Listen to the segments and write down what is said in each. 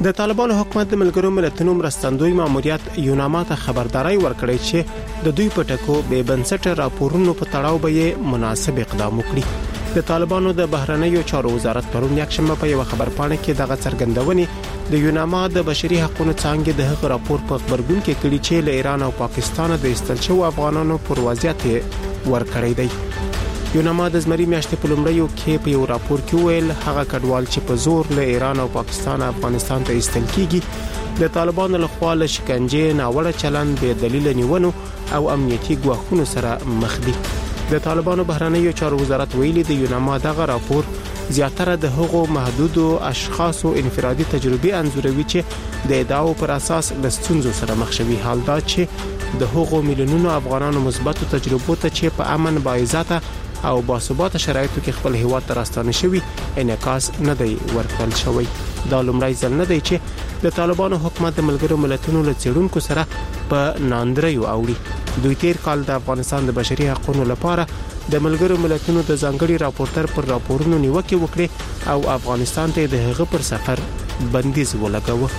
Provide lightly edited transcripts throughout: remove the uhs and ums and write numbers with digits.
د طالبانو حکومت د ملګرو ملتونو مرستندوی ماموریت یوناما ته خبرداري ورکړې چې د دوی په ټکو بې بنسټه راپورونو په تړاو به مناسب اقدام وکړي. د طالبانو د بهرنیو چارو وزارت پرون یکشنبه په یو خبرپاڼه کې دغه څرګندونې د یوناما د بشري حقوقو څنګه د هغه راپور په خبرګون کې کړي چې له ایران او پاکستان د استل شو افغانانو پر وضعیت ورکړی دی. یوناما د زمري میاشتې په لومړیو کې په یو راپور کې ویل هغه کډوال چې په زور له ایران او پاکستان افغانستان ته ایستل کیږي د طالبانو له خوا له شکنجې ناوړه چلند به دلیل نیونو او امنیتي ګواښونو سره مخ دي. د طالبانو بهرنیو چارو وزارت ویلي د یوناما دغه راپور زیاتره د هغو محدودو اشخاصو انفرادي تجربې انځوروي چې د ادعاو پر اساس د ستونزو سره مخ شوي، حال دا چې د هغو میلیونونو افغانانو مثبتو تجربو ته چې په امن باعزته او باثباته شرایطو کې خپل هیواد ته راستانه شوي انعکاس نه دی ورکړل شوی. دا لومړی ځل نه دی چې د طالبانو حکومت د ملګرو ملتونو له څېړونکو سره په ناندریو اوړي. دوی تیر کال د افغانستان د بشري حقوقو لپاره د ملګرو ملتونو د ځانګړي راپورټر پر راپورونو نیوکه وکړه او افغانستان ته د هغه پر سفر بندیز ولګاوه.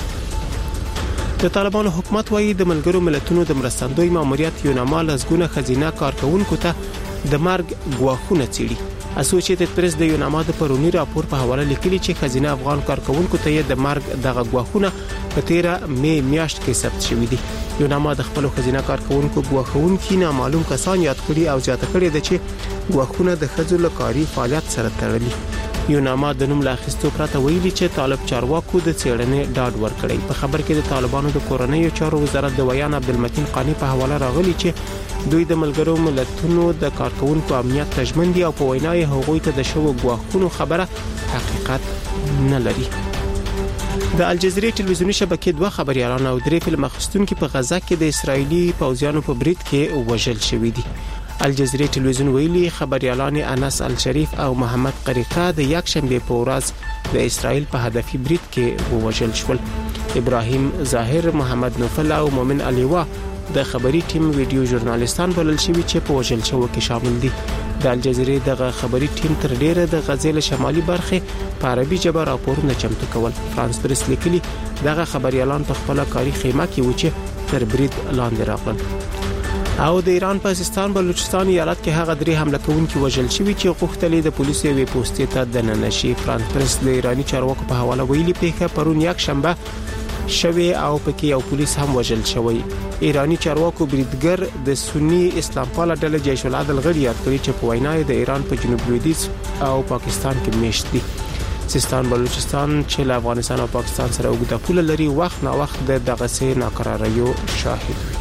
د طالبانو حکومت وايي د ملګرو ملتونو د مرستندوی ماموریت یوناما لزګونه خزینه کارکونکو ته د مرګ ګواښونه څېړي. اسوسییټډ پریس د یوناما د پرونی راپور په حواله لیکلي چې خزینه افغان کارکونکو ته د مرګ دغه ګواښونه په 13 می میاشت کې ثبت شوي دي. یوناما د خپل خزینه کارکونکو ګواښونکو نامعلوم کسان یاد کړي او زیاته کړي د چې ګواښونه د خځو لکاري فعالیت سره تړلي. یوناما د نوم لاخستو پرته ویلي چې طالب چارواکو د څېړنې ډاډ ورکړي. په خبر کې د طالبانو د کورنیو چارو وزارت د ویان عبدالمتین قانی په حواله راغلي چې دوی د ملګرو ملتونو د کارکونکو امنیت تضمین دي او په وینا یې هغوی ته د شو ګواښونو خبره حقیقت نه لري. د الجزیرې ټلویزیونی شبکې دوه خبريالان او درې فلم اخیستونکو په غزا کې د اسرایلی پوځیانو په برید کې وژل شوي دي. الجزیرې ټلویزیون ویلي خبريالان انس الشریف او محمد قریقه د یکشنبه په ورځ د اسرایل په هدفي برید کې وژل شول. ابراهیم ظاهر، محمد نوفل او مومن علیوا د خبري ټیم ویډیو ژورنالیستان بلل شوي چې په وژل شو کې شامل دي. د الجزیرې دغه خبري ټیم تر ډیره د غزل شمالي برخه په عربي ژبه راپورونه چمتو کول. فرانس پریس لیکلي دغه خبريالان په خپل کاري خیمه کې و چې تر برید لاندې راغلل. او د ایران په سیستان بلوچستان ایالت کې هغه درې حمله کوونکي وژل شوي چې غوښتل د پولیسو وی پوسټ ته دننه شي. فرانس پریس د ایرانی چارواکو په حواله ویلي پیښه پرون یک شنبه شوی او پکې یو پولیس هم وژل شوی. ایرانی چارواکو بریدګر د سنی اسلام پاله ډله جیش العدل غړي یاد کړی چې په وینا د ایران په جنوب لویدیځ او پاکستان کې میشت دي. سیستان بلوچستان چې له افغانستان او پاکستان سره اوږده پوله لري وخت نا وخت د دغه سه ناقراریو شاهد وي.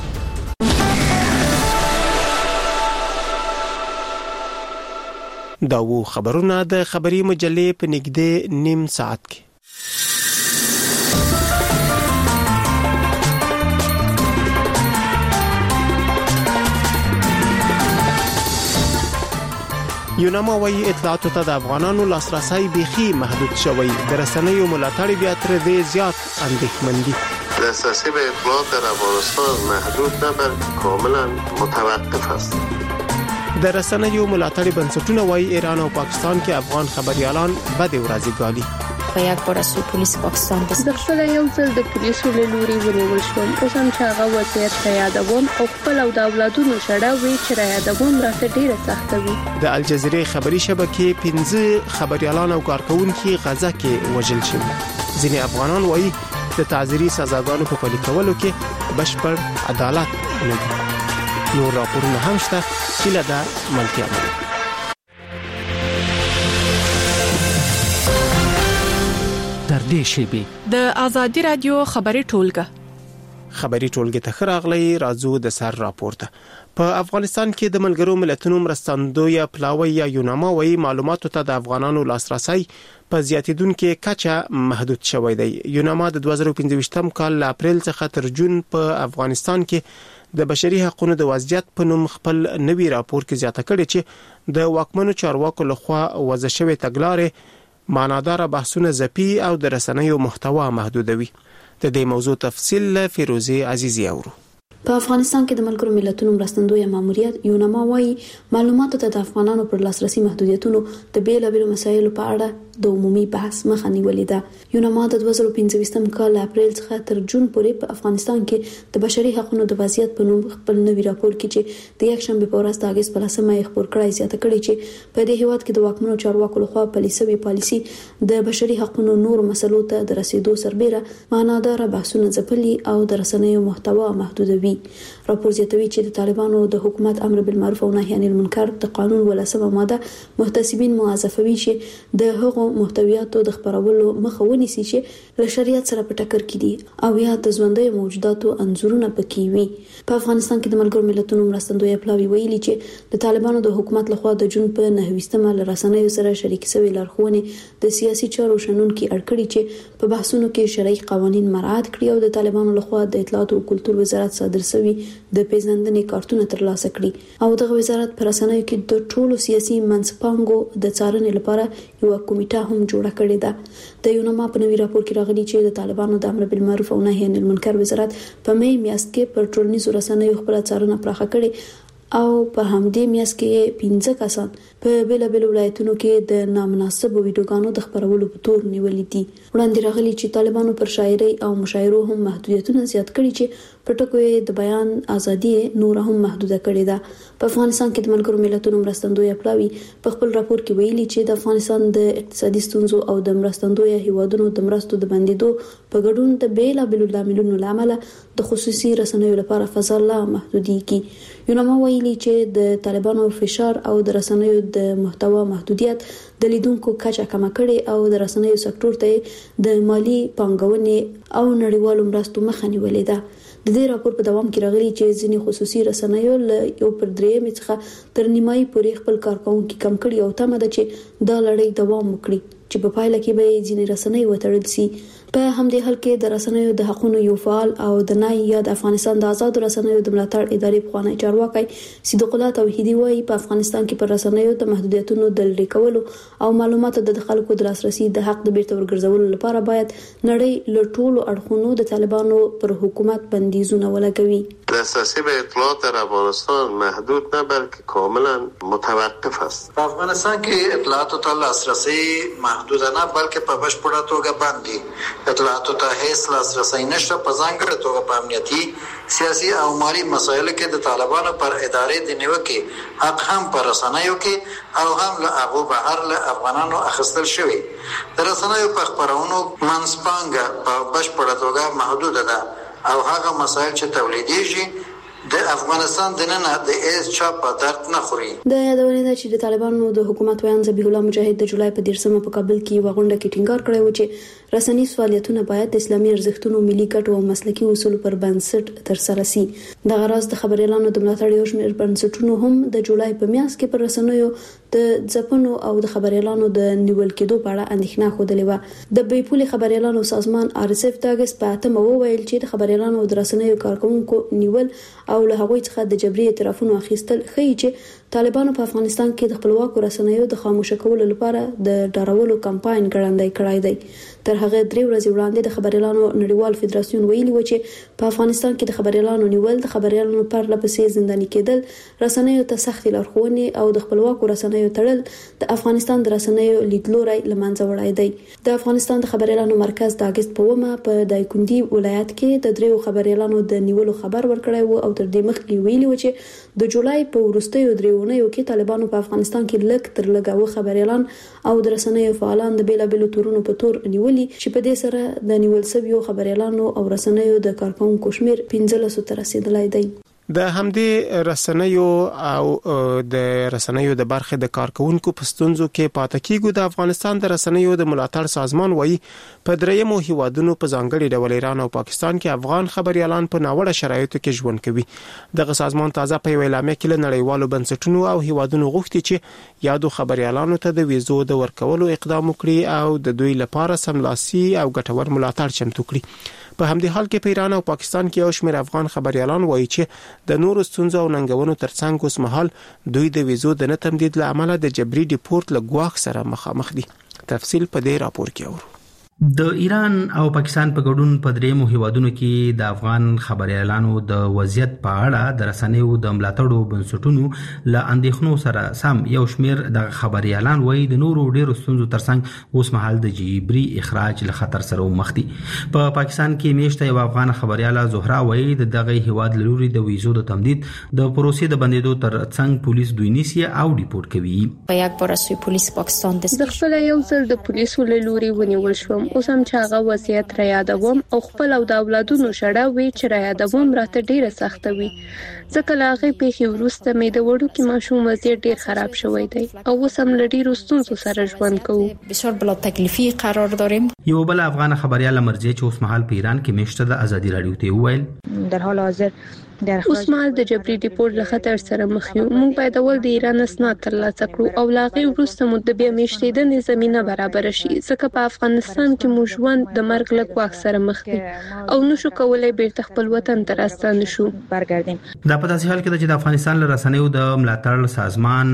دا وو خبرونه د خبري مجلې په نږدې نیم ساعت کې. یوناما وايي اطلاعاتو ته د افغانانو لاسرسي بيخي محدود شوی. د رسنیو ملاتړ بیا تر دې زیات اندېښمن دي. دسترسی به اطلاعات در افغانستان محدود نه بلکه کاملا متوقف است. د رسنیو ملاتړ بنسټونه وايي ایران او پاکستان کې افغان خبريالان بد ورځي ګالي. یک بار از پلیس پاکستان د خپل یو ځل د پولیسو له لوري ونیول شوم. اوس هم چې هغه وضعیت ته یادوم او خپل او د اولادونو شړه وی چې را یادوم راته ډیره سخته وي. د الجزیرې خبري شبکې 15 خبريالان او کارکونکو غزا کې وژل شوي. ځینې افغانان وايي د تعزیري سزاګانو په پلي کولو کې بشپړ عدالت نه دی. نور راپورونه هم شته چې لدا ملتیا لري. در دې شیبه د ازادي رادیو خبري ټولګه ته خراغلی راځو د سر راپورته. په افغانستان کې د ملګرو ملتونو مرستندوی پلاوی یا یوناما وايي معلوماتو ته د افغانانو لاسرسي په زیاتیدونکو کچه محدود شوی دی. یوناما د 2015 کال له اپریل څخه تر جون په افغانستان کې د بشري حقوقو د وضعیت په نوم خپل نوي راپور کې زیاته کړي چې د واکمنو چارواکو لخوا وضع شوی تګلارې معنادار بحثونه زپی او د رسنیو محتوا محدودوي. د دې موضوع تفصیل فیروزی عزیزی اورو. په افغانستان کې د ملګرو ملتونو مرستندوی ماموریت یوناما وايي معلوماتو ته د افغانانو پر لاسرسي محدودیتونو د بیلابېلو مسایلو په اړه د عمومي بحث مخه نیولې ده. یوناما د 2015 کال اپریل څخه تر جون پورې په افغانستان کې د بشري حقوقو د وضعیت په نوم خپل نوي راپور کې چې د یک شنبه په ورځ د اگست په 10مه خبر کړی زیاته کړی چې په دې هیواد کې د واکمنو چارواکو لخوا پالیسي د بشري حقوقو نور مسلو ته د رسیدو سربېره معنادار بحثونه ځپلي او د رسنیو محتوا محدودوي. راپور زیاتوي چې د طالبانو د حکومت امر بالمعروف او نهي عن المنکر د قانون ولسمه ماده محتسبین موظفوي چې د هغو محتویاتو د خبرولو مخه ونیسي چې له شریعت سره په ټکر کې دي او یا د ژوندۍ موجوداتو انځورونه پکې وي. په افغانستان کې د ملګرو ملتونو مرستندوی پلاوی ویلي چې د طالبانو د حکومت لخوا د جون په 9مه له رسنیو سره شریک شوی لارښوونې د سیاسي چارو شنونکو اړکړي چې په بحثونو کې شرعي قوانين مراعات کړي او د طالبانو لخوا د اطلاعات او کلتور وزارت صادر شوی د پیژندنې کارتونه ترلاسه کړي او دغه وزارت پر رسنیو کې د ټولو سیاسي منځپانګو د څارنې لپاره یو کمیټه هم جوړه کړې ده. د یوناما په نوي راپور کې راغلي چې د طالبانو د امر بالمعروف او نهي عن المنکر وزارت په می میاشت کې پر ټولنیزو رسنیو خپل څارنه پراخه کړې او په همدې میاشت کې 15 کسان په بیلابېلو ولایتونو کې د نامناسب ویډیوګانو د خبرولو په تور نیولې دي. وړاندې راغلي چې طالبانو پر شاعري او مشاعرو هم محدودیتونه زیات کړي چې په ټکو د بیان ازادي نور هم محدوده کړې ده. په افغانستان کې د ملګرو ملتونو مرستندوی پلاوی په خپل راپور کې ویلي چې د افغانستان د اقتصادي ستونزو او د مرستندوی هیوادونو د مرستو د بندیدو په ګډون د بیلابېلو لاملونو لامل د خصوصي رسنیو لپاره فضا لا محدوديږي. یوناما ویلي چې د طالبانو فشار او د رسنیو د محتوا محدودیت د لیدونکو کچه کم کړي او د رسنیو سکتور ته د مالی پانګونې او نړیوالو مرستو مخه نیولې ده. د دې راپور په دوام کې راغلي چې ځینې خصوصي رسنیو له 1/3 څخه تر نیمایي پورې خپل کارکونکو کم کړي او تمه ده چې دا لړۍ دوام وکړي چې په پایله کې به ځینې رسنۍ وتړل شي. په همدې حال کې د رسنیو د حقوقو یو فعال او د نای یا د افغانستان د آزاد رسنیو د ملاتړ ادارې پخوانی چارواکي صدیق الله توحیدی وايي په افغانستان کې پر رسنیو د محدودیتونو د لرې کولو او معلوماتو د خلکو د لاسرسي د حق د بیرته ورګرځولو لپاره باید نړۍ له ټولو اړخونو د طالبانو پر حکومت بندیزونه ولګوي. دسترسی به اطلاعات در افغانستان محدود نه بلکه کاملا متوقف است. په افغانستان کې اطلاعاتو ته لاسرسی محدود نه بلکه په بشپړه توګه باندې اطلاعاتو ته هیڅ لاسرسی نشته. په ځانګړې توګه په امنیتي سیاسي او مالی مسایلو کې د طالبانو پر ادارې د نیوکې حق هم پر رسنیو کې او هم له هغو بهر له افغانانو اخیستل شوی. د رسنیو په خپرونو منځپانګه په بشپړه توګه محدوده ده او هغه مسایل چې تولیدېږي د افغانستان د نن د اس چا په درد نه خوري. د یادونه ده چې د طالبانو د حکومت ویان ذبیح الله مجاهد د جولای په 13مه په کابل کې وغونډه کې ټینګار کړی و چې رسنیز فعالیتونه باید د اسلامي ارزښتونو ملي ګټو او مسلکي اصول پر بنسټ ترسره شي. د غراض د خبريالانو د ملاتړ یو شمېر بنسټونو هم د جولای په میاشت کې پر رسنیو د ځپنو او د خبريالانو د نیول کېدو په اړه اندېښنه خوده و. د بیپولي خبريالانو سازمان RSF د اگست په 8مه وویل چې د خبريالانو د رسنیو کارکونکو نیول او له هغوی څخه د جبري اعترافونو اخیستل ښیي چې طالبانو په افغانستان کې د خپلواکو رسنیو د خاموش کولو لپاره د ډارولو کمپاین ګړندی کړی دی. تر هغه 3 ورځې وړاندې د خبريالانو نړیوال فدراسیون ویلي و چې په افغانستان کې د خبريالانو نیول د خبريالانو پر لپسې زنداني کېدل، رسنیو ته سخت لارښوونې او د خپلواکو رسنیو تړل د افغانستان د رسنیو لیدلوري لمنځه وړای دی. د افغانستان د خبريالانو مرکز د اگست په 1مه په دایکندي ولایت کې د 3 خبريالانو د نیولو خبر ورکړی و او تر دې مخکې ویلي و چې د جولای په وروستیو 3 اونیو کې طالبانو په افغانستان کې لږ تر لږه خبريالان او د رسنیو فعالان د بیلابېلو تورونو په تور نیولي چې په دې سره د نیول شویو خبريالانو او رسنیو د کارکونکو شمیر 15 ته رسیدلی دی. د همدې رسنیو او د رسنیو د برخې د کارکونکو په ستونزو کې پاتې کیږي. د افغانستان د رسنیو د ملاتړ سازمان وایي په درېیمو هیوادونو په ځانګړي ډول ایران او پاکستان کې افغان خبريالان په ناوړه شرایطو کې ژوند کوي. دغه سازمان تازه په اعلامیه کې له نړیوالو بنسټونو او هیوادونو غوښتي چې یادو خبريالانو ته د ویزو د ورکولو اقدام وکړي او د دوی لپاره سملاسي او ګټور ملاتړ چمتو کړي. په همدې حال کې په ایران او پاکستان کې یو شمېر افغان خبريالان وایي چې د نورو ستونزو او ننګونو ترڅنګ اوس مهال دوی د ویزو د نه تمدید له امله د جبري ډیپورت له ګواښ سره مخامخ دي. تفصیل په دې راپور کې اورو. د ایران او پاکستان په ګډون په دریمو هیوادونو کې د افغان خبريالانو د وضعیت په اړه د رسنیو د ملاتړو بنسټونو له اندېښنو سره سم یو شمېر د خبريالان وایي د نورو ډیرو ستونزو ترڅنګ اوس مهال د جبري اخراج له خطر سره مخ دي. په پاکستان کې میشته یو افغان خبرياله زهرا وایي د دغه هیواد لوري د ویزو د تمدید د پروسې د بندیدو ترڅنګ پولیس دوی نیسي او ریپورت کوي. په یک بار سوی پولیس پاکستان د خپل یو ځل د پولیسو له لوري ونیول شوم. اوس هم چې هغه وضعیت را یادوم او خپل او د اولادونو شړه وی چې را یادوم راته ډیره سخته وي. ځکه لاغه پیښې وروسته مې د وړو کې ماشوم وضعیت ډیر خراب شوی دی او اوس هم لډی رستونزو سره ژوند کوو. بسیار بلا تکلیفي قرار داریم. یو بل افغان خبريال مرزي چې اوس مهال په ایران کې میشته د ازادي رادیو ته وویل در حال حاضر اوس مهال د جبري ډیپورت له خطر سره مخ یو. موږ باید اول د ایران اسناد ترلاسه کړو او لاغه وروسته مو د بیا میشتېدنې زمينه برابر شي. ځکه په افغانستان کې مو ژوند د مرګ له ګواښ سره مخ دی او نشو کولای بیرته خپل وطن ته راستنه شو. برګردیم. دا په داسې حال کې چې د افغانستان له رسنیو د ملاتړ سازمان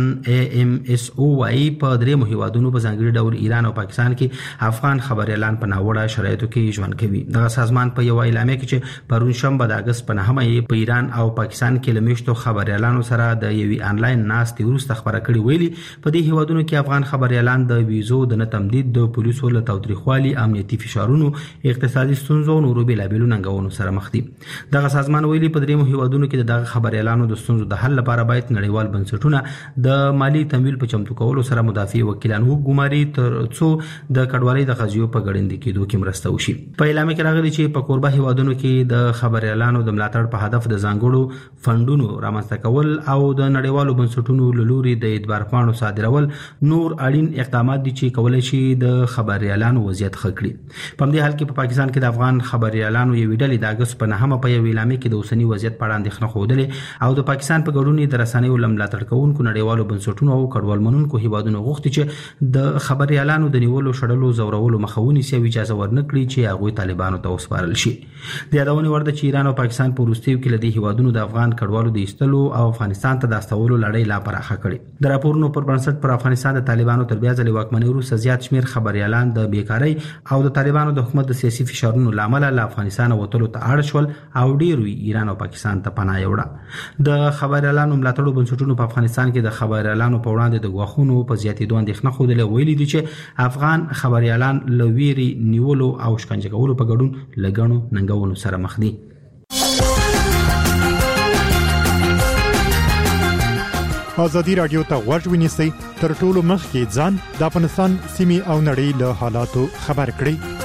AMSO وايي په دریمو هیوادونو په ځانګړي ډول ایران او پاکستان کې افغان خبريالان په ناوړه شرایطو کې ژوند کوي. دا سازمان په یو اعلامیه کې چې پرون شنبه د اگست په 9مه په ایران او پاکستان کې لمشتو خبريالانو سره د یوې انلاین ناستې وروسته خبره کړې ویلي په دې هیوادونو کې افغان خبريالان د ویزو د نه تمدید د پولیسو له تاوتریخوالي امنیتي فشارونو اقتصادي ستونزو او نورو بیلابېلو ننګونو سره مخ دي. دغه سازمان ویلي په دریمو هیوادونو کې دغه خبريالانو د ستونزو د حل لپاره باید نړیوال بنسټونه د مالی تمویل په چمتو کولو سره مدافع وکیلان وګماري تر څو د کډوالۍ د قضیو په ګړندې کېدو کې مرسته وشي. په اعلامیه کې راغلي چې په کوربه هیوادونو کې د خبريالانو د ملاتړ په هدف د ځانګړو فندونو رامنځته کول او د نړیوالو بنسټونو له لوري د اعتبار پاڼو صادرول نور اړین اقدامات دي چې کولای شي د خبريالانو وضعیت ښه کړي. په دې حال کې په پاکستان کې د افغان خبريالانو یو ډلې د اگست په 9مه په یو اعلامیه کې د اوسنی وضعیت په اړه اندېښنه خوده او د پاکستان په ګډون د رسنیو ملاتړ کوونکو نړیوالو بنسټونو او کډوال منونکو هیوادونو غوښتي چې د خبريالانو د نیولو شړلو زورولو مخاوني سي اجازه ورنکړي چې هغه طالبانو ته وسپارل شي. د یادونه ورده چې ایران او پاکستان په وروستیو کې لدی هیوادونو د افغان کډوالو د ایستلو او افغانستان ته د استولو لړۍ لا پراخه کړې. د راپورونو پر بنسټ پر افغانستان د طالبانو تر بیا ځلې واکمنۍ وروسته زیات شمېر خبريالان د بیکارۍ او د طالبانو د حکومت د سیاسي فشارونو لامل له افغانستان وتلو ته اړ شول او ډېر ایران او پاکستان ته پناه یوړه. د خبريالانو ملاتړو بنسټونو په افغانستان کې د خبريالانو په وړاندې د غواخونو په زیاتېدو اندېښنه خوده ویلي دي چې افغان خبريالان له ویري نیولو او شکنجه کولو په ګډون لګڼو ننګونو سره مخ دي. ازادي رادیو ته غوږ ونیسئ تر ټولو مخکې ځان د افغانستان سیمې او نړۍ له حالاتو خبر کړئ.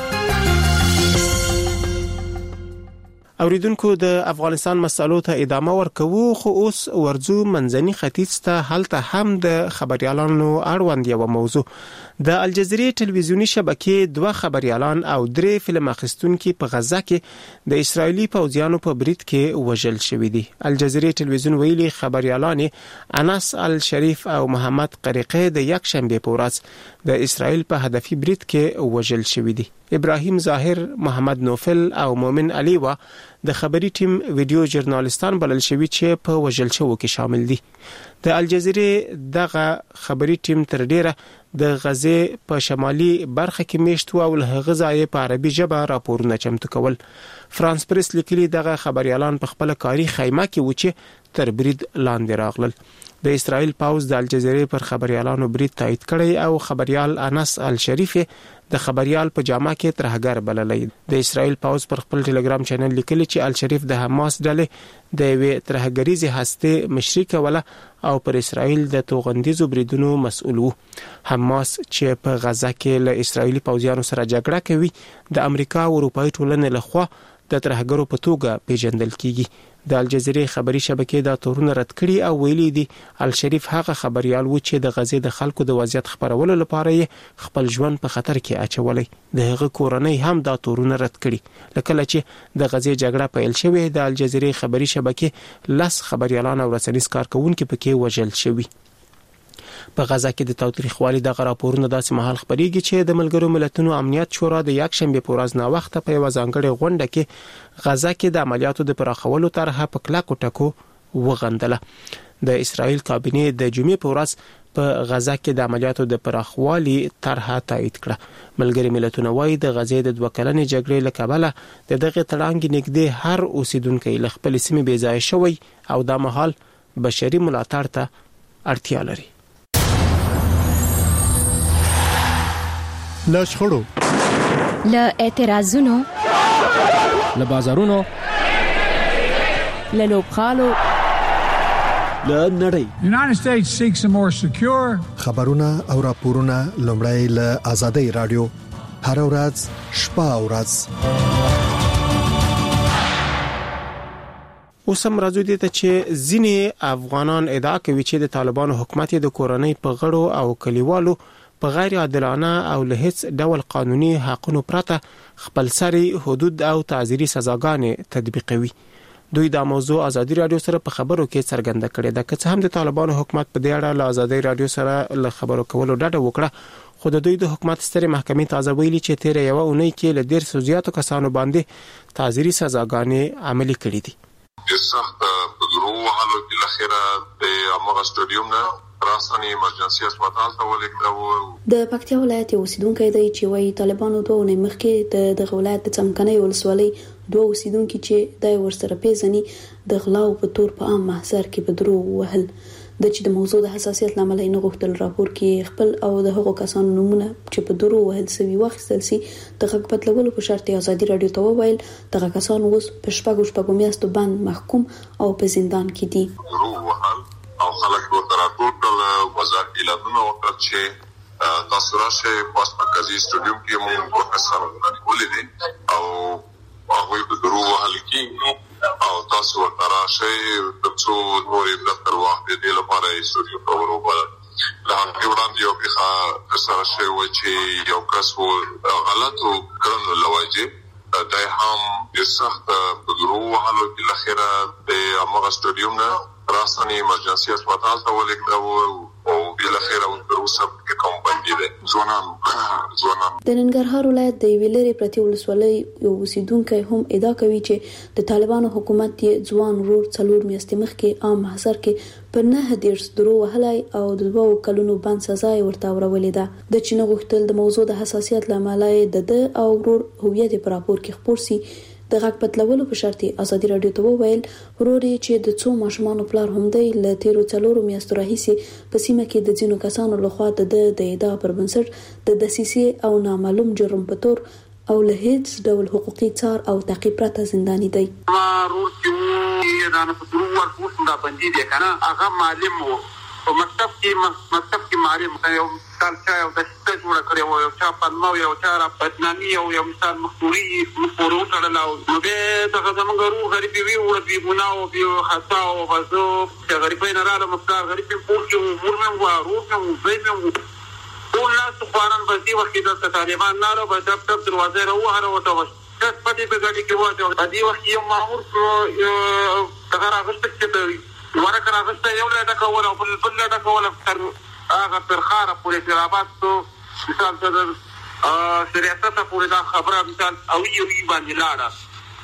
اوریدونکو د افغانستان مسالو ته ادامه ورکوو خو اوس ورزو منځني ختیځ ته هلته هم د خبريالانو اړوند یو موضوع د الجزیرې ټلویزیونی شبکې 2 خبريالان او 3 فلم اخیستونکو په غزه کې د اسرایلی پوځیانو په برید کې وژل شوې دي. الجزیرې ټلویزیون ویلي خبريالان انس الشریف او محمد قریقه د یک شنبه په ورځ د اسرایل په هدفي برید کې وژل شوې دي. ابراهیم ظاهر، محمد نوفل او مومن علي وا د خبري ټیم ویډیو ژورنالیستان بلل شوی چې په وژل شوو کې شامل دي. د الجزیرې دغه خبري ټیم تر ډیره د غزه په شمالي برخه کې میشتو او له غزای په عربي ژبه راپورونه چمتو کول. فرانس پریس لیکلي دغه خبريالان په خپل کاری خیمه کې و چې تر برید لاندې راغلل. د اسرائیل پاوز د الجزیرې پر خبريالانو برید تایید کړی او خبريال انس الشریف د خبريال په جامه کې ترهګر بللې. د اسرائیل پاوز پر خپل ټلګرام چینل لیکلی چې الشریف د حماس ډلې د وی ترهګریزي هسته مشري کوله او پر اسرائیل د توغندیزو بریدونو مسؤل وو. حماس چې په غزه کې له اسرائیلي پوځیانو سره جګړه کوي د امریکا او اروپאי ټولنې لخوا د ترهګرو په توګه پیژندل کیږي. د الجزیرې خبري شبکې دا تورونه رد کړي او ویلي دي الشریف هغه خبريال و چې د غزې د خلکو د وضعیت خبرولو لپاره خپل ژوند په خطر کې اچولای. د هغه کورنۍ هم دا تورونه رد کړي. لکه چې د غزې جګړه پیل شوې د الجزیرې خبري شبکې 10 خبريالان او رسنیز کارکونکو پکې وژل شوي. په غزه کې د تاوتریخوالي د راپورونو داسې مهال خبريږي چې د ملګرو ملتونو امنیت شورا د یک شنبه په ورځ نا وخت په یو ځانګړي غونډه کې غزه کې د عملیاتو د پراخولو طرحه په کلکو ټکو وغندله. د اسرایل کابینه د جمعې په ورځ په غزا کې د عملیاتو د پراخوالي طرحه تایید کړه. ملګری ملتونه وايي د غزې د 2 کلنې جګړې له کبله د دغه تړانګې نږدې هر اوسیدونکو له خپل سیمې بې ځای شوی او د مهال بشري ملاتړ ته اړتیا لري. له شخړو، له اعتراضونو، له بازارونو، له لوبغالو، له نړۍ. United States seeks a more secure. خبرونه او راپورونه لومړی له آزادۍ رادیو هر ورځ شپه او ورځ. اوسم راځو دي ته چې ځینې افغانان ادعا کوي چې د طالبانو حکومت د کورنۍ په غړو او کلیوالو په غیر عادلانه او له هیڅ ډول قانوني حقونو پرته خپلسري حدود او تعزیري سزاګانې تطبیقوي. دوی دا موضوع آزادي رادیو سره په خبرو کې څرګنده کړې ده. که څه هم د طالبانو حکومت په دې اړه له آزادي رادیو سره له خبرو کولو ډډه وکړه، خو د دوی د حکومت سترې محکمې تازه ویلي چې تیر یو اونۍ کې له 150 زیاتو کسانو باندې تعزیري سزاګانې عملي کړې دي. د سخت بدرو حالو کې لخره د امغه سټډیوم نه راسنی ایمرجنسي هسپتال ته ولېږدو. د پکتیا ولایت اوسیدونکو دی چې وايي طالبانو 2 ونې مخکې د ولایت د څمکنۍ ولسوالۍ 2 اوسیدونکو چې دای ورسره پیژني د غلاو په تور په عام محضر کې بدرو وهل د چې د موضوع د حساسیت لامل نه غوښتل راپور کې خپل او د هغو کسانو نمونه چې په درو وهل سوي واخیستل سي د حق پتلولو په شرط آزادي رادیو ته وویل دغه کسان اوس په شپږ میاشتو باندې محکوم او په زندان کې دي. او خلک ورته راټول وزارت اعلانونه وکړ چې تاسو راشه پاس مرکزی سټډیوم کې موږ پروفیسور ولې دي او هغه په درو وهل کې او تاسو ورته راشه د څو نورې د تر وخت د لپاره سټډیوم ته ورغول. لا وړاندې یو په سره شی و چې یو کس غلطو کړنو لوجه دای هم د سخت بدرو وهلو کې لخره د امغه سټډیوم نه راسنی ایمرجنسي هسپتال ته ولېږدو او بل خیر او اوسه کې کوم باندې ده ځوانان. د ننګرهار ولایت د ویلری پرتی ولسوالۍ یو اوسیدونکو هم ادعا کوي چې د طالبانو حکومت یې ځوان ورور 4 میاشتې مخکې عام محضر کې پر 9 درو وهلای او د 2 کلونو باندې سزا ورته ورولې ده. د چین غوښتل د موضوع د حساسیت لامل د او ورور هویت پر راپور کې خبر سي د حق پتلولو په شرط آزادي رادیو ته وویل وروري چې د څو ماشومان پلار هم دی ل 13 میاشتو راهیسي په سیمه کې د ځینو کسانو لخوا د ادعا پر بنسټ د دسیسې او نامعلوم جرم په تور او له هیڅ ډول حقوقي څار او تعقیب پرته زنداني دی. ورور چې دا نه په ضرور ورکوټ دا باندې دی کنه هغه معلم وو په مکتب کې معلم یو مثال چا یو د څه جوړ کړی و یو چا پنمو یو چا را بدنامي یو مثال مخوري مخورو تړلاو نو به دغه زمونږ روح غریبي وی او بي ګناو بي خطا او بزو چې غریبي نه رااله مقدار غریبي پورته امور مې وارو مې زېم ټول ناس قرآن بزي وخت د طالبان نه له په دروازه راوهره وته کس پټي په ګاډي کې وته د دې وخت یو مامور دغه راغشت چې ورکه راغسته یو له ډکول او بل له ډکول هغه پر خاره پورې ترابات تو مثال د سیاست پورې دا خبره مثال او یو باندې لاړه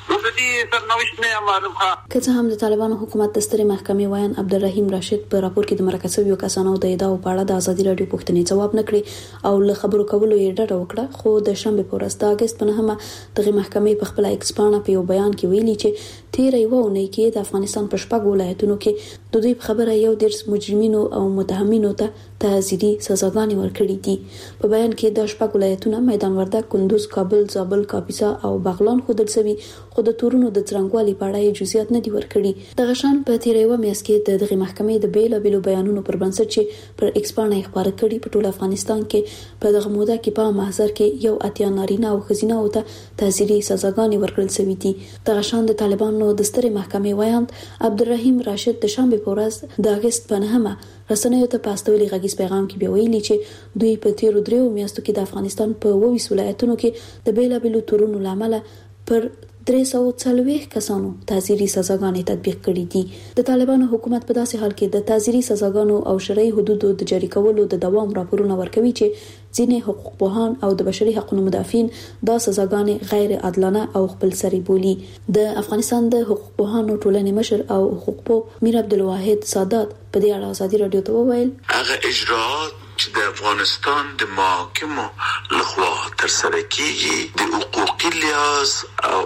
که څه هم د طالبانو حکومت د سترې محکمې وایي عبدالرحیم راشد په راپور کې د مرکزي یو کسانو د ادعا په اړه د آزادي رادیو پوښتنې جواب نکړي او له خبرو کولو یې ډډه وکړه. خو د شنبه په ورځ د اگست په 9 دغه محکمې په خپل ایکسپانه په یو بیان کې ویلي چې تیر یو اونۍ کې د افغانستان په شپږ ولایتونو کې د دوی په خبره یو ډیر مجرمینو او متهمینو ته تعزیري سزاګانې ورکړې دي. په بیان کې د شپږ ولایتونو میدان وردګ، کندوز، کابل، زابل، کاپیسا او بغلان خودل سوي خو د تورونو د څرنګوالي په اړه جزئیات نه دي ورکړي. د غشان په تیر یو میاشت کې دغه محکمې د بیلابېلو بیانونو پر بنسټ چې پر ایکسپانه خبره کړي په ټول افغانستان کې په دغه موده کې په محضر کې یو اتیا نارینه او خزینه او ته تعزیري سزاګانې ورکړل شوې دي. د غشان د طالبانو د سترې محکمې وایاند عبدالرحیم راشد د شنبه په ورځ د اگست په 9 رسنیو ته پاستولي غږیز پیغام کې ویلي چې دوی په تیر 3 میاشتو کې د افغانستان په 20 ولایتونو کې د بیلابېلو تورونو لامل پر 340 کسانو تعزیري سزاګانې تطبیق کړې دي. د طالبانو حکومت په داسې حال کې د تعزیري سزاګانو او شرعي حدودو د جاری کولو د دوام راپورونه ورکوي چې ځینې حقوق پوهان او د بشري حقوقو مدافعین دا سزاګانې غیر عادلانه او خپلسري بولي. د افغانستان د حقوق پوهانو ټولنې مشر او حقوق پوه میر عبدالواحد سادات په دې اړه ازادي رادیو ته وویل هغه اجراءات چې د افغانستان د محاکمو لخوا ترسره کیږي د حقوقي لحاظ او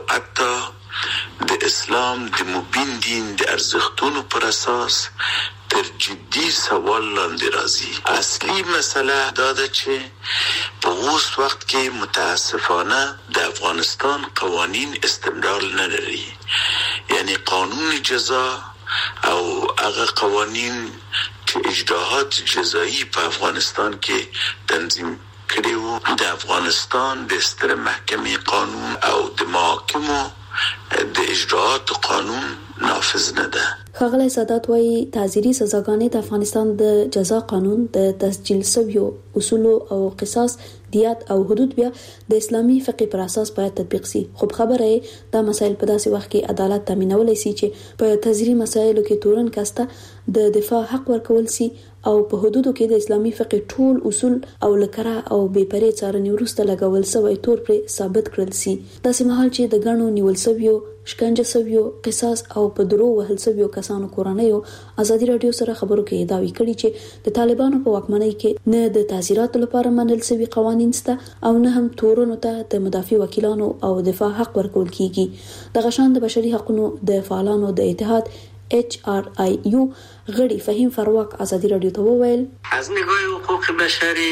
حتی د اسلام د مبین دین د ارزښتونو پر اساس تر جدي سوال لاندې راځي. اصلي مسله دا ده چې په اوس وخت کې متاسفانه د افغانستان قوانین استمرار نه لري، یعنی قانون جزا او هغه قوانین چې اجراءات جزایی په افغانستان کې تنظیم کړي وو د افغانستان د ستر محکمې قانون او د محاکمو د اجراءات قانون نافذ نه ده. ښاغلی سادات وايي تعزیري سزاګانې د افغانستان د جزا قانون د تسجیل شویو اصول او قصاص دیات او حدود بیا د اسلامي فقه پر اساس باید تطبیق شي. خو خبره دا مسایل په داسې وخت کې عدالت تامینولای شي چې په تعزیري مسایلو کې تورن کاسته د دفاع حق ورکول شي او په حدودو کې د اسلامي فقه ټول اصول او لکره او بې پرې څارنې وروسته لګول شوی تور پر ثابت کړل شي. داسې مهال چې د غنو نیول شویو شکنجه شویو قصاص او په درو وهل شویو کسانو کورنیو ازادي رادیو سره خبرو کې داوی کړی چې د طالبانو په واکمنۍ کې نه د تعزیراتو لپاره منل شوی قوانین شته او نه هم تورونو ته د مدافع وکیلانو او دفاع حق ورکول کیږي. د غشان د بشري حقوقو د فعالانو د اتحاد HRIU غړي فهیم فروک ازادي رادیو ته وویل از نگاه حقوق بشری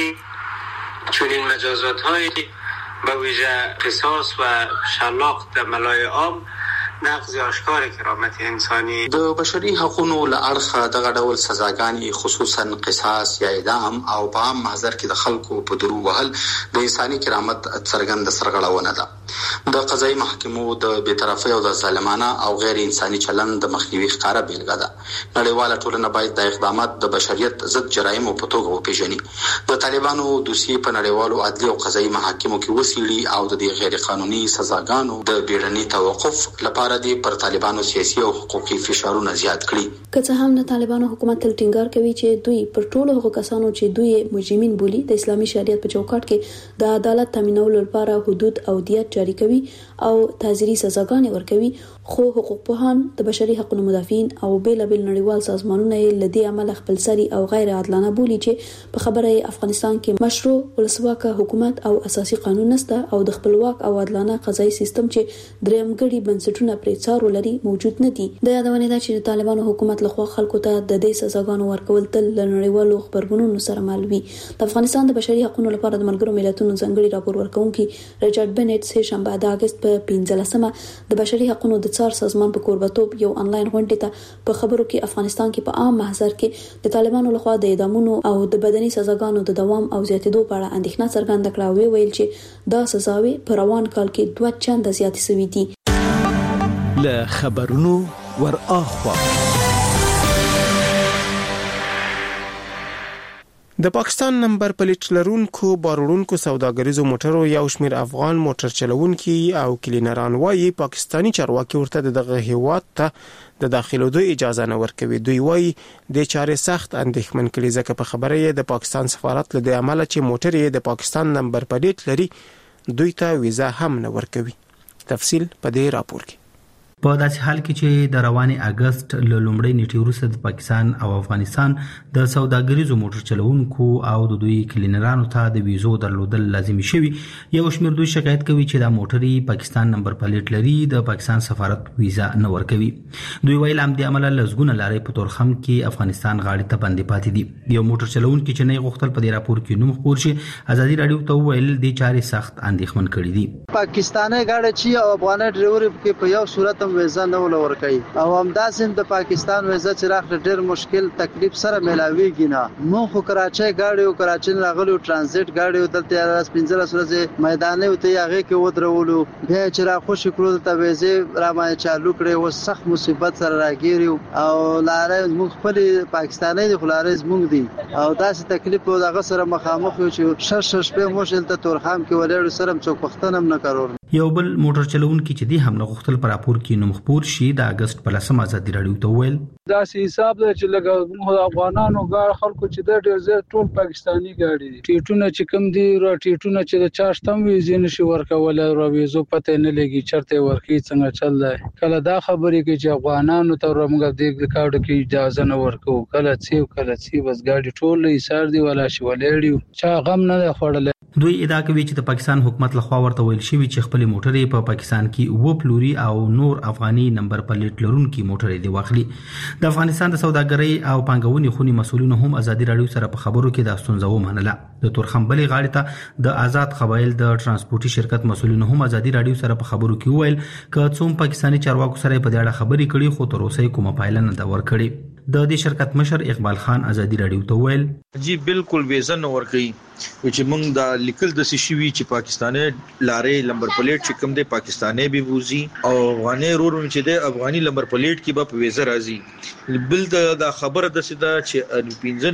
چنین مجازات‌های به ویژه قصاص و شلاق در ملای عام نقض آشکار کرامت انسانی د بشري حقوقو له اړخه دغه ډول سزاګانې خصوصا قصاص یا اعدام او په عام محضر کې د خلکو په درو وهل د انساني کرامت څرګند سرغړونه ده. د قضایي محکمو د بی‌طرفۍ او د ظالمانه او غیر انساني چلند د مخنیوي ښکاره بیلګه ده. نړیواله ټولنه باید د اقدامات د بشریت ضد جرایمو په توګه وپیژني. د طالبانو دوسیې په نړیوالو عدلي او قضایي محاکمو کې وڅیړي او د دې غیر قانوني سزاګانو د بیړني توقف لپاره د پر طالبانو سیاسي او حقوقي فشارونه زیات کړي. که څه هم د طالبانو حکومت تل ټینګار کوي چې دوی پر ټولو هغو کسانو چې دوی مجرمین بولي د اسلامي شریعت په چوکاټ کې د عدالت تامینولو لپاره حدود او دیت جاری کوي او تعزیري سزاګانې ورکوي، خو حقوق پوهان د بشري حقوقو مدافعین او بیلابل نړیوال سازمانونه لدی عمل خپلسري او غیر عادلانه بولي چې په خبره افغانستان کې مشروع ولسواک حکومت او اساسي قانون نشته او د خپلواک او عادلانه قضایي سیستم چې درېمګړي بنسټونه پرې څارو لري موجود نه دي. د یادونه ده چې طالبانو حکومت لخوا خلکو ته د دې سزاګانو ورکول تل نړیوالو خبرګونونو سره مل وي. د افغانستان د بشري حقوقو لپاره د ملګرو ملتونو ځانګړي راپور ورکونکي ریچارډ بنټ سه شنبه د اگست په 15مه د بشري حقوقو د څار سازمان په کوربتوب یو انلاین غونډه ته په خبرو کې افغانستان کې په عام محضر کې د طالبانو لخوا د اعدامونو او د بدني سزاګانو د دوام او زیاتېدو په اړه اندېښنه څرګنده کړه او ویل چې دا سزاوي په روان کال کې 2 چنده زیاتې شوې دي. له خبرونو ور اخوا د پاکستان نمبر پلیټ لرونکو باروړونکو سوداګریزو موټرو یو شمېر افغان موټر چلوونکي او کلینران وايي پاکستانی چارواکي ورته دغه هیواد ته د داخلو اجازه نه ورکوي. دوی وايي د چارې سخت اندېښمن کړي ځکه په خبره یې د پاکستان سفارت له عمله چې موټر یې د پاکستان نمبر پلیټ لري دوی ته ویزا هم نه ورکوي. تفصیل په دې راپور کې. په داسې حال کې چې د روانې اگست له لومړۍ نیټې وروسته د پاکستان او افغانستان د سوداګریزو موټر چلوونکو او د دوی کلینرانو ته د ویزو درلودل لازمي شوي، یو شمېر دوی شکایت کوي چې دا موټر پاکستان نمبر پلیټ لري، د پاکستان سفارت ویزا نه ورکوي. دوی ویل همدې امله لسګونه لارې په تورخم کې افغانستان غاړې ته بندې پاتې دي. یو موټر چلوونکي چې نه غوښتل په دې راپور کې نوم خپور شي ازادي رادیو ته ویل د چارې سخت اندېښمن کړي دي. پاکستاني غاړه چې او افغاني ډرایور کې په یو صورت ویزا نه ولور کوي او همداسې د پاکستان ویزا چې راغله ډېر مشکل تکلیف سره ملاويږي نه. مو خو کراچۍ غاړي او کراچۍ راغلو ترانزیت غاړي او دلته 15 ورځې میداني او ته هغه کې ودرولو بیا چې را خوشی کړو ته ویزه را باندې چالو کړي او سخت مصیبت سره راګیریو او لارې موږ خپل پاکستاني د خلارې زموږ دي او داسې تکلیف او دغه سره مخامخ یو چې شش په مشکل ته تورخام کې ولې سره څوک وختنم نه کارور. یو بل موټر چلوونکي چې د حمله غوښتل پر راپور کې نوم خپور شي د اگست په 10 ازادي راډیو ته ویل دا حساب ده چې لګا افغانانو ګاډ خلکو چې د ډیر زیات ټول پاکستانی ګاډي دي ټیټونه چې کم دي را ټیټونه چې د چاشتم ویزې نشي ورکول او ویزو پته نه لګي چرته ورکی څنګه چل دی کله دا خبرې کې چې افغانانو ته رمګه د کاډو کې اجازه نه ورکو کله چې بس ګاډي ټول ایثار دی ولا شي ولېړي چا غم نه خوړل دوی ادعا کوي چې د پاکستان حکومت لخوا ورته ویل شوی چې خپل موټرې په پاکستان کې و پلوري او نور افغاني نمبر پلیټ لرونکي موټرې دی واخلي د افغانستان د سوداګرۍ او پانګونې خونی مسولینو هم ازادي راډیو سره په خبرو کې د ستونزو ومنله د تورخمبلې غاړې ته د آزاد قبایل د ترانسپورتي شرکت مسولینو هم ازادي راډیو سره په خبرو کې ویل ک څوم پاکستانی چارواکو سره په دې اړه خبرې کړي خو تر اوسه کومه پایله نه دا ور کړی د دې شرکت مشر اقبال خان ازادي راډیو ته ویل جی بالکل ویزه نه ور کوي چې موږ د لیکل د سشوي چې پاکستاني لارې نمبر پلیټ چې کوم د پاکستاني به وزي او افغاني رورون چې د افغاني نمبر پلیټ کې به ویزه راځي بل د خبره د سده چې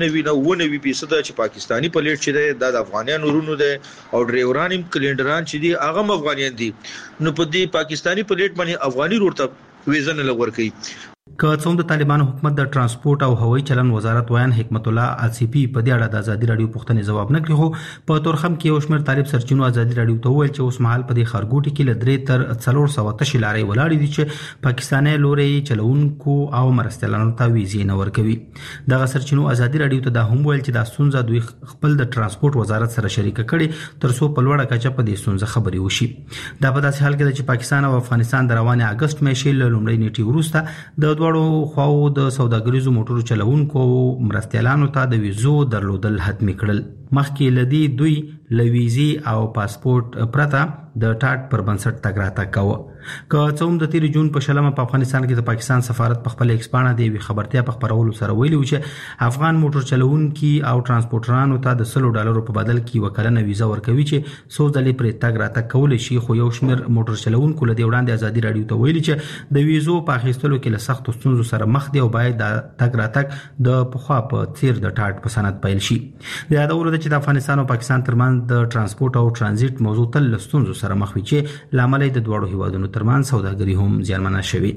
95% چې پاکستاني پلیټ چې د افغانانو رونو ده او ډرایوران هم کلندران چې دي هغه افغانیان دي نو په دې پاکستاني پلیټ باندې افغاني رور ته ویزه نه لور کوي که څوم د طالبانو حکومت د ترانسپورت او هوایي چلن وزارت ویان حکمت الله اصفی په دې اړه د ازادي راډیو پوښتنې جواب نه کړی خو په تورخم کې یو شمېر طالب سرچینو ازادي راډیو ته ویل چې اوس مهال په دې خارګوټي کې ل 3 تر 400 تشي لارې ولاړې دي چې پاکستاني لوري چلوونکو او مرستيالانو ته ویزې نه ورکوي دغه سرچینو ازادي راډیو ته دا هم ویل چې د سونزه دوی خپل د ترانسپورت وزارت سره شریک کړي تر څو په لوړه کچه په دې سونزه خبري وشي دا په داسې حال کې چې پاکستان او افغانستان د روانه اگست میاشتې له لومړۍ نیټې وروسته د دوړو خواو د سوداګریزو موټرو چلوونکو مرستيالانو ته د ویزو درلودل حتمی کړل مخکې لدی دوی لویزي او پاسپورت پرته د ټاټ پر بنسټ تګ راتګ کاوه که څوم د 3 جون په شلمه په افغانستان کې د پاکستان سفارت په خپل ایکسپانه دی خبرتیا په خبرولو سره ویلي چې افغان موټر چلوونکي او ترانسپورټرانو ته د $100 په بدل کې وکړنه ویزه ورکوي چې څو ځلې پر تګ راتګ کول شي خو یو شمېر موټر چلوونکو له وړاندې ازادي راډیو ته ویلي چې د ویزو په اخیستلو کې له سخت ستونزو سره مخ دي او باید د تګ راتګ د پخوا په څیر د ټاټ په سند پیل شي د یادولو چې د افغانستان او پاکستان ترمنځ د ترانسپورت او ترانزیت موضوع تل ستونزو سره مخ وي چې لامل د دوړو هیوادونو ترمنځ سوداګري هم زیانمنه شوي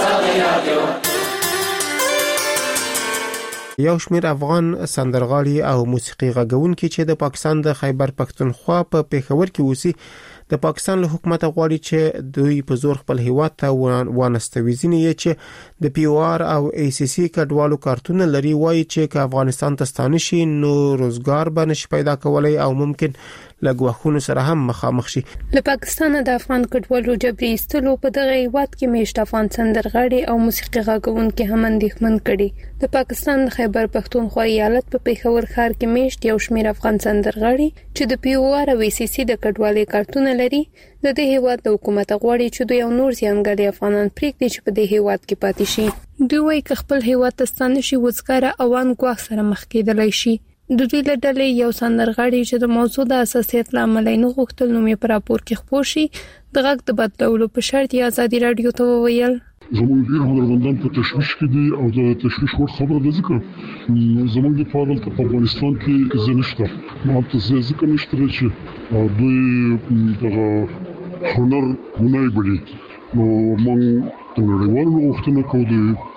یو شمېر افغان سندرغاړي او موسیقي غږونکي چې د پاکستان د خیبر پښتونخوا په پیښور کې اوسي د پاکستان له حکومت غواړي چې دوی په زور خپل هیواد ته وانستوي ځینې یې چې د پی او آر او ای سی سی کډوالو کارتونه لري وایي چې که افغانستان ته ستانه شي نو روزګار به نشي پیدا کولای او ممکن لګوخونو سره هم مخامخ شي له پاکستان د افغان کډوالو جبري ایستلو په دغه هیواد کې میشت افغان سندرغاړي او موسیقي غږونکي هم اندېښمن کړي د پاکستان د خیبر پښتونخوا ایالت په پیښور ښار کې میشت یو شمېر افغان سندرغاړي چې د پی او آر او ای سی سی د کډوالۍ کارتونه لري د دې هیواد د حکومت غواړي چې دوی یو نور ځانګړي افغانان پریږدي چې په دې هیواد کې پاتې شي دوی وايي چې خپل هیواد ته ستانه شي وزګار اوان ګواښ سره مخ کېدلای شي د دوی له ډلې یو سندرغاړي چې د موضوع د اساسیت لامل نه غوښتل نو مې پر راپور کې خبر شي د غږ د بدلولو په شرط یې ازادي راډیو ته وویل زموږ ډیر هنرمندان په تشویش کې دي او د تشویش وړ خبره ده ځکه زموږ د فعالیت په افغانستان کې زنهشته ما ته ځکه نشته چې دوی دغه هنر ونای بلی نو موږ د نړیوالو غوښتنه کوو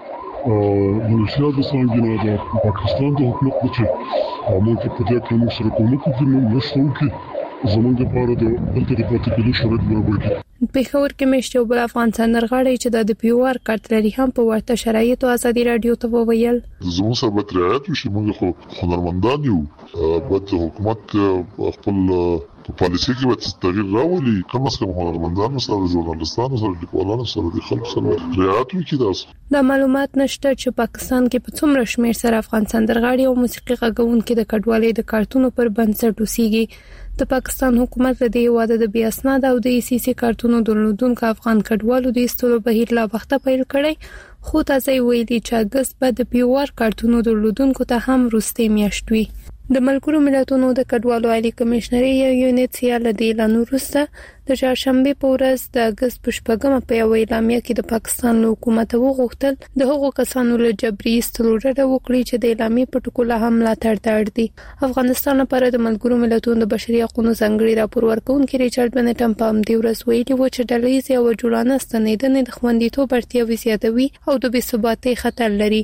د مليشيا د څنګه د پاکستان د حکومت چې موږ په دې کې موږ سره کومک کوو نشته چې زموږ لپاره د دلته د پاتې کېدو شرایط برابر کړي پیښور کې میشته بل افغان سندرغاړي چې د پی او آر کارت لري هم په ورته شرایطو ازادي راډیو ته وویل زموږ سره به رعایت وشي موږ خو هنرمندان یو بد حکومت خپل پالیسي کې به تغییر راولي کوم څه هنرمندان سره ژورنالستانو سره لیکوالانو سره د خلکو سره رعایت وکړي تاسو د معلومات نشته چې پاکستان کې په څومره شمېر سره افغان سندرغاړي او موسیقي غږونکي د کډوالۍ د کارتونو پر بنسټ اوسېږي د پاکستان حکومت له دې واده د بیا اسناد او د ای سی سی کارتونو درلودونکو افغان کډوالو د ایستلو بهیر لا وخته پیل کړی خو تاسو ویلي چې اگست بعد د پی او آر کارتونو درلودونکو ته هم روستي میاشت وي د ملګرو ملتونو د کډوالو عالی کمشنري یو یونټ سیاله دی اعلان وروسته د چهارشنبه په ورځ د اگست په 8 په یو اعلامیه کې د پاکستان حکومت وغوښتل د هغو کسانو له جبري ایستلو ډډه وکړي چې د اعلامیې په ټکو له هم ملاتړ ته اړ دي. افغانستان لپاره د ملګرو ملتونو د بشري حقوقو ځانګړي راپور ورکونکي ریچارډ بنټم په همدې ورځ ویلي و چې ډلهییزې او جوړانه ستنېدنې د خوندیتوب اړتیاوې زیاتوي او د بې ثباتۍ خطر لري.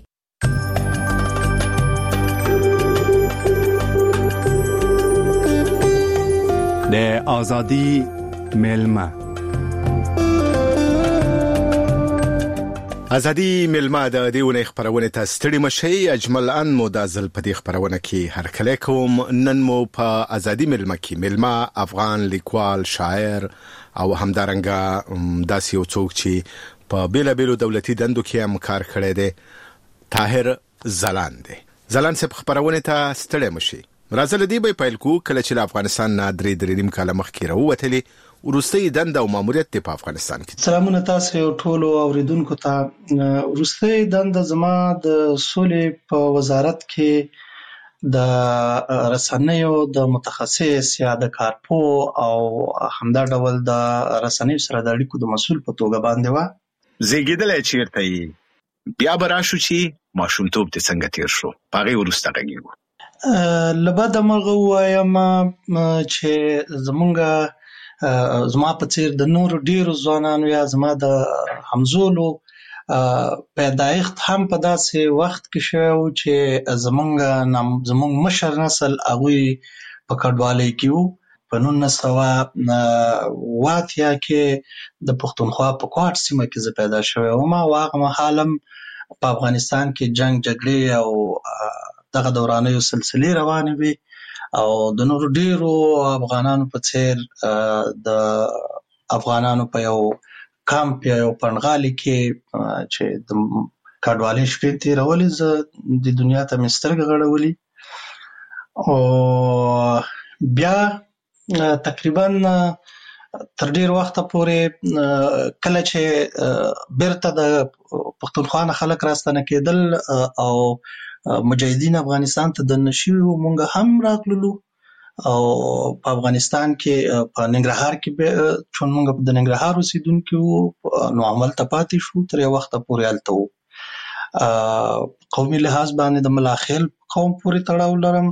د ازادي ملما ازادي ملما د دیونه خبرونه ته ستړي مشي اجمل ان مدازل په دې خبرونه کې هر کله کوم نن مو په ازادي ملما کې ملما افغان لیکوال شاعر او همدارنګه داسې یو څوک چې په بیلابیلو دولتي دندو کې هم کار کړی دی طاهر زلان دی. زلان سپ خبرونه ته ستړي مشي راځل دی به پیل کو کله چې افغانستان نه درې نیم کال مخکې راووتلې ورستۍ دنده او ماموریت په افغانستان کې. سلامونه تاسو ټولو اوریدونکو ته. ورستۍ دنده زما د سولې په وزارت کې د رسنیو د متخصص یا د کارپو او همدا ډول د رسنیو سره د اړیکو د مسؤل په توګه باندې و. زیږیدل چیرته بیا براشو چې ماشومتوب ته څنګه تیر شو پاره ورسته غږیږي. لبد مرغه وایم چې زما په څیر د نور ډیرو ځوانانو یا زما د همزولو پیدایښت هم په داسې وخت کې شو چې زمونږ مشر نسل هغوی په کډوالۍ کې وو. په 1980 کې د پښتونخوا په کوټ سیمه کې زه پیدا شوی وم او هغه مهال هم په افغانستان کې جنگ جګړې او دغه دورانیو سلسلې روانې وي او د نور ډیرو افغانانو په څیر د افغانانو په یو کامپ یا یو پنغالي کې چې د کډوالۍ شپې تیرولې زه د دنیا ته مې سترګې غړولې او بیا تقریبا تر ډیر وخت پورې کله چې بیرته د پښتونخوا نه خلک راستنه کېدل او مجاهدین افغانستان ته د نشیو مونږ هم راغلو او په افغانستان کې په ننګرهار کې چون مونږ د ننګرهار اوسیدونکو نو عمل ته پاتې شو تر یو وخت پورې الته وو. قومي لحاظ باندې د ملاخیل قوم پورې تړاو لرم.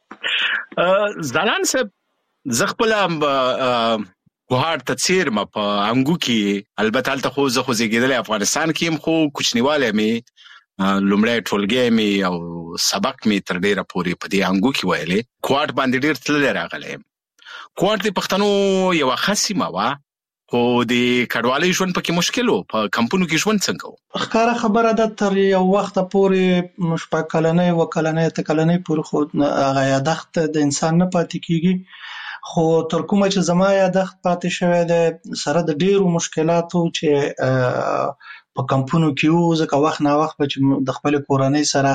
زلان صاحب زخپل کوهار تفسیر ما په انګو کې البته الته خو زه زیږیدل افغانستان کې هم خو کوچنیواله می لومړی ټولګی می او سبق می تر ډیره پورې په دې انګو کې ویلې کوټ باندې ډیر تللی راغلی. کوټ د پښتنو یو خاصه ما خو د کډوالۍ ژوند پکې مشکل وو. په کمپونو کې ژوند څنګه وو؟ ښکاره خبره ده تر یو وخت پورې شپږ کلنۍ و کلنۍ ته کلنۍ پورې خو هغه یادښت د انسان نه پاتې کیږي. خو تر کومه چې زما یادښت پاتې شوی دی سره د ډیرو مشکلاتو چې په کمپونو کې وو ځکه وخت نه وخت چې د خپل کورنۍ سره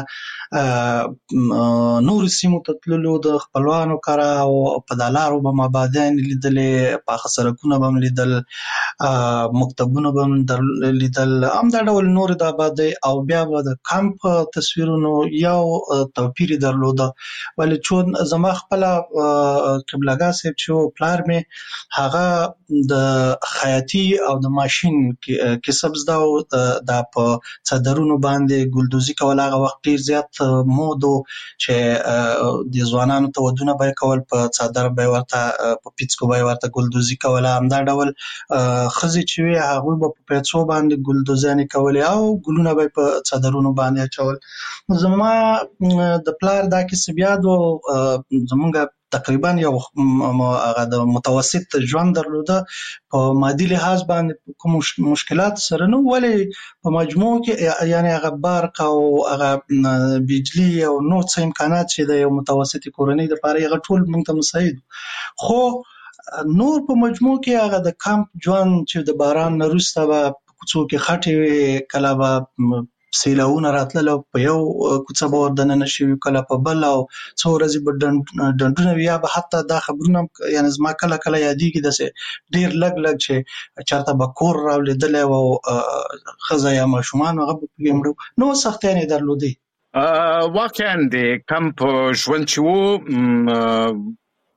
نور سیمو ته تللو د خپلوانو کړه او په دلارو به مابادین لیدلې په سرکونه به لیدل مکتبونه به لیدل هم دا ډول نور د آبادی او بیا به د کمپ تصویرونو یو توپیر درلوده ولی چون زما خپل قبلګا صاحب چې پلار می هغه د خیاطي او د ماشين کسب زده د په صدرونو باندې ګلدوزي کول هغه وخت ډیر زیات مودو چې د ځوانانو ته ودونه به کول په صدر به ورته په پیڅکو به ورته ګلدوزي کول هم دا ډول خزي چې هغه په پیڅو باندې ګلدوزانې کول او ګلونه به په صدرونو باندې چول. زما د پلار دا کې بیا دو زمونږ تقریبا یو هغه د متوسط ژوند درلوده په مادي لحاظ باندې کوم مشکلات سره نو ولی په مجموع کې یعنی هغه برق او هغه بجلی او نور څه امکانات چې د یو متوسط کورنۍ لپاره هغه ټول موږ ته مساعد خو نور په مجموع کې هغه د کمپ ژوند چې د باران نه وروسته به کوڅو کې خټې کله به سیلاونه راتلل په یو کوڅه به وردننه شوي کله په بل او څو ورځې به ډنډونه یا به حتی دا خبرونه یعنی زما کله کله یادېږي داسې ډېر لږ چې چېرته به کور راولیدلی او ښځه یا ماشومان هغه به پکې مړه نو سختیانې درلودې. واقعا د کمپ ژوند چې و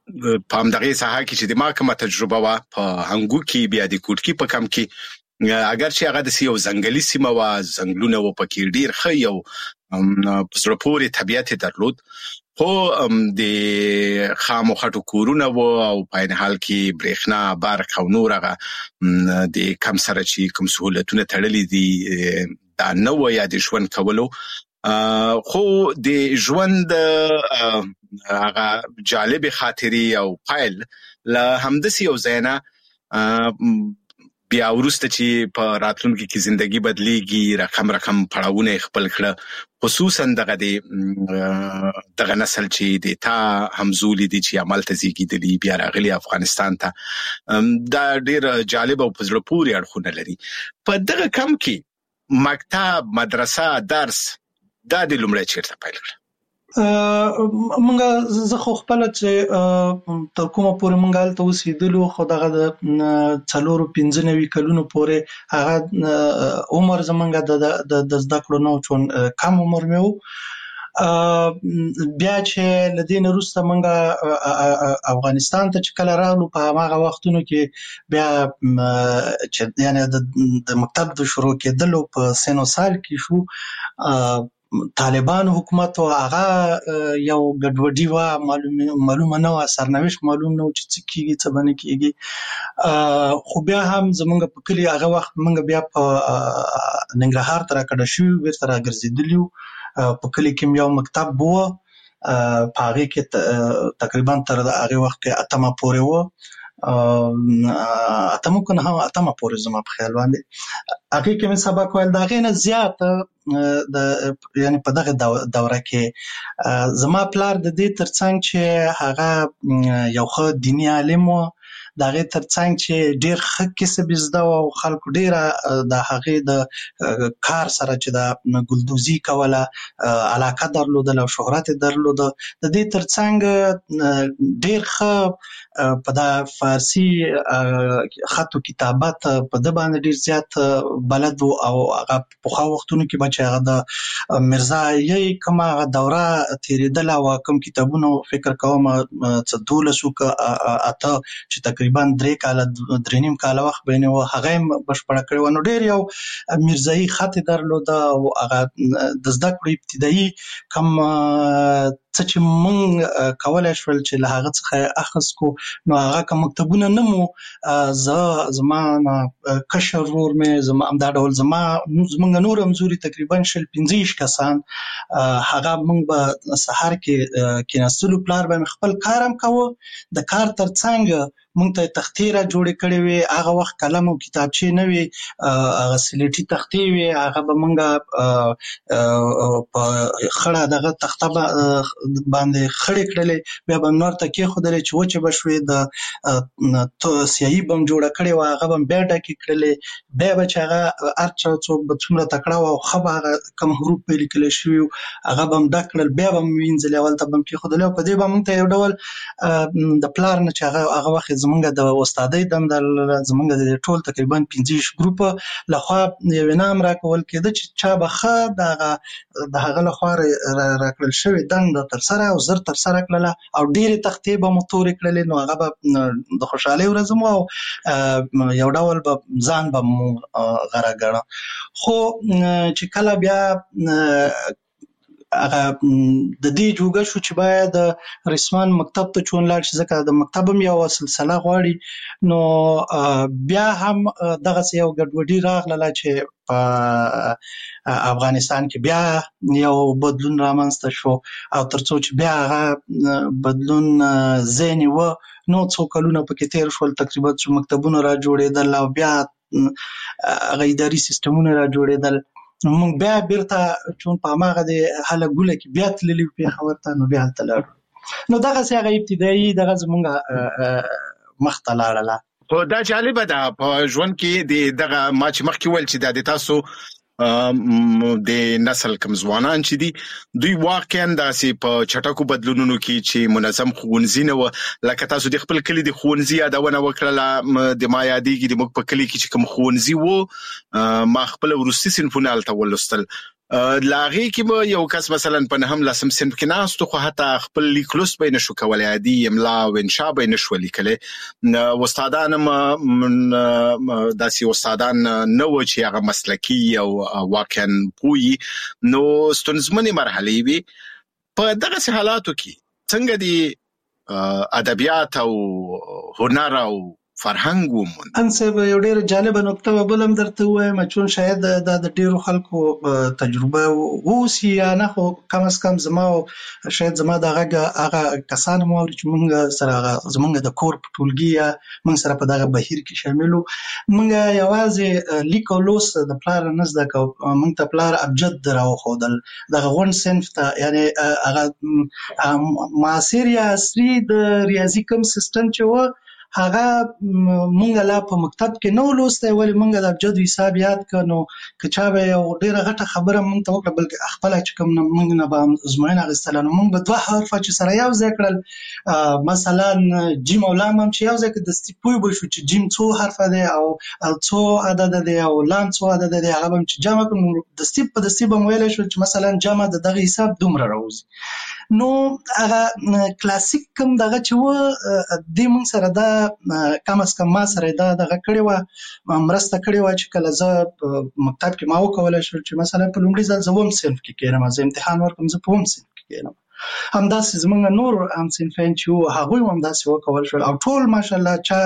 په همدغه ساحه کې چې د ما کومه تجربه وا په هنګو کې بیا د کوټکی په کم کې اگر چې هغه د یو ځنګلي سیمه وا ځنګلونه و پکې ډیر ښه یو په سره پورې طبيعت درلود خو د خامو خټو کورونه و او په این حال کې برېښنا برق او نور هغه د کم سره چې کوم سہولتونه تړلې دي دا نو یا د ژوند کولو خو د ژوند هغه جالب خاطري او فایل له همدسي یو زینا بیا ورسته چې په راتلونکي کې ژوندۍ بدليږي رقم پړاوونه خپل کړه خصوصا دغه نسل چې د تا همزولي دي چې عمل ته زیږیدلی بیا راغلي افغانستان ته دا ډیر جالب او پزړه پوري اړخونه لري په دغه کم کې مکتب مدرسه درس دا د لومړی چیرته پیل کړ مونږه زه خو خپل چې تر کومه پورې مونږه تل وسیدلو خو دغه د 4-15 کلونو پورې هغه عمر زمونږه د زده کړو نو چون کم عمر مې وو بیا چې لدین روسته مونږه افغانستان ته چې کله راغلو په هغه وختونو کې بیا چې یعنی د مکتب د شروع کېدلو په سنو سال کې شو طالبان حکومت او هغه یو ګډوډي وا معلومه نه و سرنوشت معلوم نه و چې څه کیږي څه باندې کیږي خو بیا هم زمونږ په کلی هغه وخت مونږ بیا په ننګرهار تر کډه شو ورته راګرځیدلیو په کلی کې یو مکتب وو په هغه کې تقریبا تر هغه وخت کې اتمه پورې وو اتمه کنه اتمه پورې زما په خیال باندې هغه کې مې سبق ویل دا غینه زیات د یعنی په دغه دوره کې زما پلار د دې ترڅنګ چې هغه یو ښه دینی عالم و دا غي ترڅنګ چې ډیر ښه کسب زده او خلکو ډیر د هغه د کار سره چې د ګلدوزي کوله علاقه درلوده او شهرت درلوده د دې ترڅنګ ډیر ښه په د فارسی خط او کتابت په د باندې ډیر زیات بلد او هغه په خو وختونو کې بچ هغه د مرزا یې کومه دوره تیریدل او کوم کتابونو فکر کوم څه 12 اته چې تقریبا 3 کال 3.5 کال وخت بینه و هغه بشپړ کړو نو ډیر یو مرزایی خط درلوده او هغه د زده کړې ابتدایي کم څه چې مونږ کولای شول چې له هغه څخه اخص کو نو هغه کوم مکتبونه نمو زما کشر ور مې زما دا ډول زمونږ نور همزوري تقریبا 15 کسان هغه مونږ به سحر کې کیناستلو پلار به خپل کارم کوو د کار ترڅنګ مونږ ته تختې را جوړې کړې وي هغه وخت قلم او کتابچې نه وي هغه سلیټي تختې وي هغه به مونږ په خړه دغه تخته باندې خړې کړلې بیا به نور ته کې خدای چې وچه بشوي د سیاهي بم جوړه کړې و هغه بم بیا ډکې کړلې بیا به چې هغه ارچا څوک به څومره تکړه او خبره کم حروف په لیکل شوی هغه بم ډکړل بیا بم وینځل اول ته بم کې خدای په دې بم ته یو ډول د پلار نه چې هغه وخت زمونږ د استادۍ دندل زمونږ د ټول تقریبا 15 ګروپ لخوا یو نام راکول کېده چې چا بخه د هغه لخوا راکړل شوی دند تر سره او زر تر سره کړل او ډېری تختې به متور کړل نو هغه به د خوشحالي ورځ مو یو ډول به ځان به غره غړ خو چې کله بیا هغه د دې جوګه شو چې باید رسمان مکتب ته چون لاړ شي ځکه د مکتبم یو سلسله غواړي نو بیا هم دغه یو ګډوډي راغله چې په افغانستان کې بیا یو بدلون رامنځته شو او ترڅو چې بیا هغه بدلون زینی و نو څو کلونه پکې تیر شول تقریبا چې مکتبونه را جوړېدل او بیا هغه اداري سیستمونه را جوړېدل مونږ بیا بیرته چون په ماغه د حاله ګوله کې بیا تللی په خبرته نو بیا تلل نو دغه څنګه ابتدایي دغه زمونږه مختلاړه خو دا جالب ده په ژوند کې دغه ما چې مخکې ول چې د تاسو د نسل کم ځوانان چې دي دوی واقعا داسې په چټکو بدلونونو کې چې منظم ښوونځي نه و لکه تاسو د خپل کلی د ښوونځي یادونه وکړه د ما یادېږي د موږ په کلی کې چې کوم ښوونځي و ما خپل ورستي صنفونه هلته ولوستل لاغي کې یو کس مثلا په نهم لسم صنف کې ناستو خو حتی خپل لیکلوس به نشو کولای عادي املا او انشاء به نشو لیکلی استادان داسې استادان نو چې هغه مسلکی او واقعا پوي نو ستونزمنې مرحلې وي په دغه حالاتو کې څنګه دي ادبیات او هنر او فرهنګ ومون انسه یو ډیر جالب نقطه بلم درته وایم چې شاید د ډیرو خلکو تجربه ووسی یا نه خو کم از کم زما شاید زما دغه هغه کسان مو چې موږ سره زمونږ د کور په ټولګي یا موږ سره په دغه بهیر کې شاملو موږ یوازې لیک او لوست د پلار نه زده کو موږ ته پلار ابجد راو خودل دغه غون صنف ته یعنی هغه معاصر یا عصري د ریاضي کوم سیستم چې و هغه مونږ لا په مکتب کې نو لوسته ولې مونږ د ابجد حساب یاد کړو که چا به یو ډیره غټه خبره مونږ ته وکړه بلکې خپل چې کوم مونږ نه به زموږ غستل نو مونږ به دوه حرف چې سره یو ځای کړل مثلا جیم او لام هم چې یو ځای کې د ستپوي به شو چې جیم څو حرف دی او څو عدد دی او لام څو عدد دی هغه هم چې جمع کړو د ستپ په ستپ ویل شو چې مثلا جمع د دغه حساب دومره راوځي نو هغه کلاسیک کوم دغه چې و د مون سره دا کم از کم ما سره دا دغه کړي و مرسته کړي و چې کله زه مکتب کې ما وکولای شو چې مثلا په لومړي ځل زوم صنف کې کېنم زه امتحان ورکوم زه په هم صنف کې کېنم همداسې زمونږ نور هم صنفین چې هغوی هم همداسې وکول شول او ټول ماشاءالله چا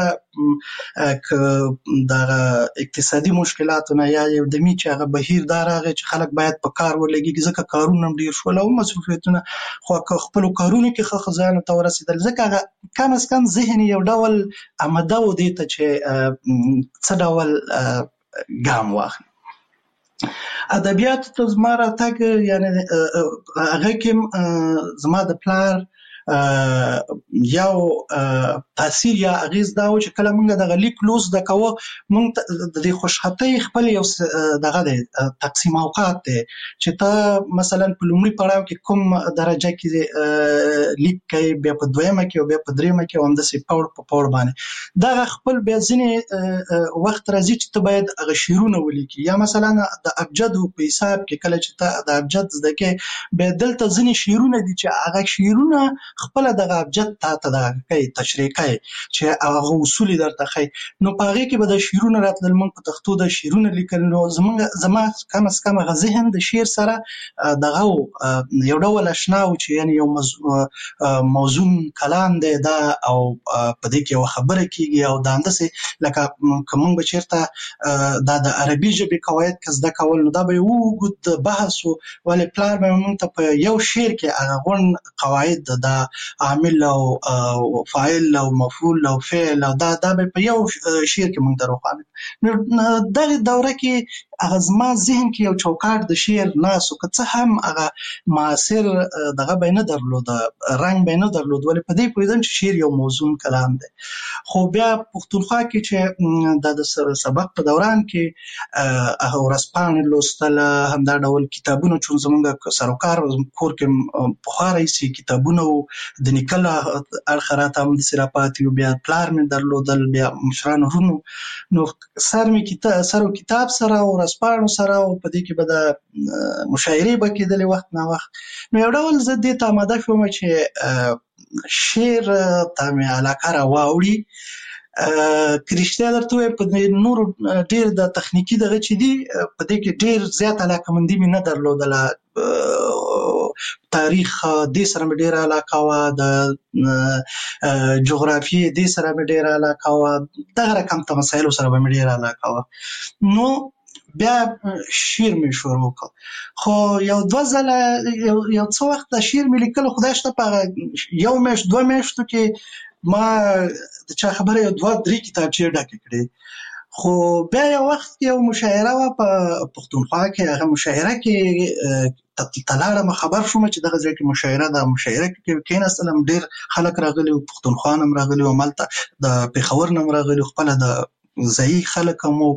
دغه اقتصادي مشکلاتونه یا یو دمي چې هغه بهیر دا راغی چې خلک باید په کار ولګي ځکه کارونه هم ډېر شول او مصروفیتونه خو خپلو کارونو کې ښه ځایونو ته ورسېدل ځکه هغه کم از کم ذهن یو ډول آماده و دې ته چې څه ډول ګام واخلي ادبیات ته زما راتګ یعنی هغه کې زما د پلار یو تاثیر یا اغیز دا و چې کله موږ د لیک لوست د کوو موږ د خوشحالۍ خپل یو دغه تقسیم اوقات دی چې ته مثلا په لومړي پړاو کې کوم درجه کې لیک کوي بیا په دویمه کې او بیا په دریمه کې هم د پاور په پاور باندې دا خپل بیا ځینې وخت راځي چې ته باید هغه شعرونه ولیکي یا مثلا د ابجد په حساب کې کله چې ته د ابجد زده کې بیا دلته ځینې شعرونه دي چې هغه شعرونه خپل دغه ابجد ته د تشریح کوي چې هغه اصول درته خي نو په هغه کې به د شعرونه راتلل موږ په تختو د شعرونه لیکل نو زما کم از کم هغه ذهن د شعر سره دغه یو ډول آشنا و چې یعنی یو موزون کلام دی دا او په دې کې یو خبره کیږي او دا اندسه لکه کوم به چیرته دا د عربي ژبې قواعد کزده کول نو دا به یو وګد بحث ولې پلان به موږ ته په یو شعر کې هغه غون قواعد دا عامل او فاعل او مفعول او فعل او دا به په یو شعر کې موږ دروخانه نو دغه دوره کې هغه زما ذهن کې یو چوکاټ د شعر ناسو که څه هم هغه معاصر دغه به نه درلود رنګ به نه درلود ولې په دې پوهیدم چې شعر یو موزون کلام دی خو بیا پښتونخوا کې چې د سبق په دوران کې هغه ورځپاڼې لوستل همدا ډول کتابونه چې زموږ سروکار کور کې بخاري سي کتابونه د نکل اړخ راته هم د سراپاتي بیا پلار مې درلودل بیا مشران ورونو نو سر کتاب سره او رسپانو سره او په دې کې به د مشاعرې به کېدلې وخت نه وخت نو یو ډول زه دې ته آماده شوم چې شعر ته مې علاقه راواوړي که رښتیا درته ووایم په نورو ډېر د تخنیکي دغه چې دي په دې کې ډېر زیات علاقهمندي مې نه درلودله تاریخ دې سره مې ډېره علاقه وه د جغرافیې دې سره مې ډېره علاقه وه دغه رقم ته مسایلو سره به مې ډېره علاقه وه نو بیا شعر مې شروع وکړ خو یو دوه ځله یو څه وخت د شعر مې لیکلو خدای شته په یو میاشت دوه میاشتو کې ما د چا خبره یو دوه درې کتابچې ډکې کړې خو بیا یو وخت یو مشاعره وه په پښتونخوا کې هغه مشاعره کې تلاړم خبر شوم چې دغه ځای کې مشاعره ده مشاعره کې کېناستلم ډېر خلک راغلي وو پښتونخوا نه هم راغلي وو هملته د پېښور نه هم راغلي وو خپله د ځایي خلک هم وو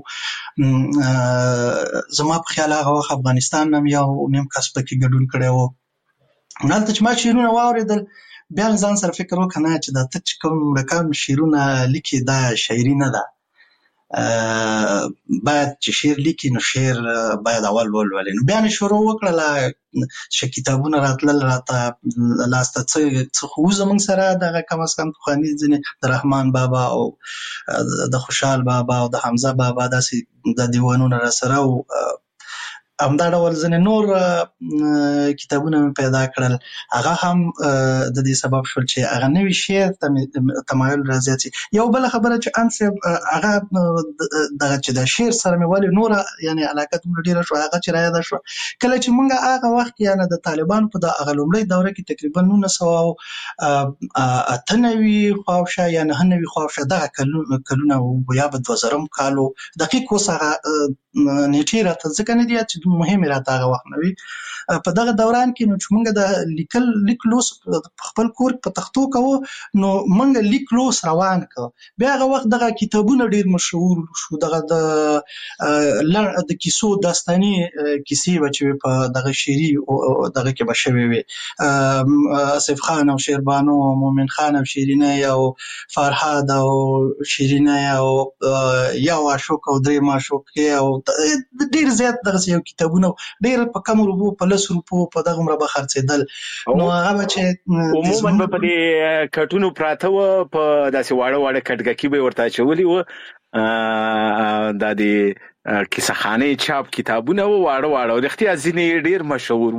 زما په خیال هغه وخت افغانستان نه هم یو نیم کس پکې ګډون کړی وو هلته چې ما شعرونه واورېدل بیا ځان سره فکر وکړه نه چې دا ته چې کوم رقم شعرونه لیکي دا شاعري نه ده باید چې شعر لیکي نو شعر باید اول ولولي. نو بیا مې شروع وکړله چې کتابونه راتلل راته لاسته څه خو زموږ سره دغه کم از کم پخواني ځینې د رحمان بابا او د خوشحال بابا او د حمزه بابا داسې د دیوانونه را سره او همدا ډول ځینې نور کتابونه مې پیدا کړل. هغه هم د دې سبب شول چې هغه نوي شعر ته تمایل رازیات شي. یو بله خبره چې ان صاحب هغه دغه چې د شعر سره مې ولې نوره یعنې علاقه دومره ډېره شوه هغه چې رایاده شوه کله چې موږ هغه وخت یعنې د طالبانو په د هغه لومړۍ دوره کې تقریبا 1998 خواوشا یا 99 خواوشا دغه کلونه یا به 2000 کال دقیق اوس هغه نیټې راته ځکه نه دي چې مهمې راته هغه وخت نه وي. په دغه دوران کې نو چې موږ د لیک لوس په خپل کور په تختو کوو نو موږ لیک لوس روان کړ. بیا هغه وخت دغه کتابونه ډېر مشهور شو. دغه د کیسو داستاني کیسې به چې په دغه شعري دغه کې به شوې وي. آصف خان او شیربانو او مومن خان او شیرینه او فرهاد او شیرینه او یو عاشق او درې معشوقې او ډېر زیات دغسې یو کتابونه ډېر په کم روپو په 10 روپو په دغه عمره به خرڅېدل. نو هغه به چې عموما به په دې کټونو پراته وه په داسې واړه کټګکي به یې ورته اچولي وه. دا د کیسهخانې چاپ کتابونه وه واړه رښتیا ځینې ډېر مشهور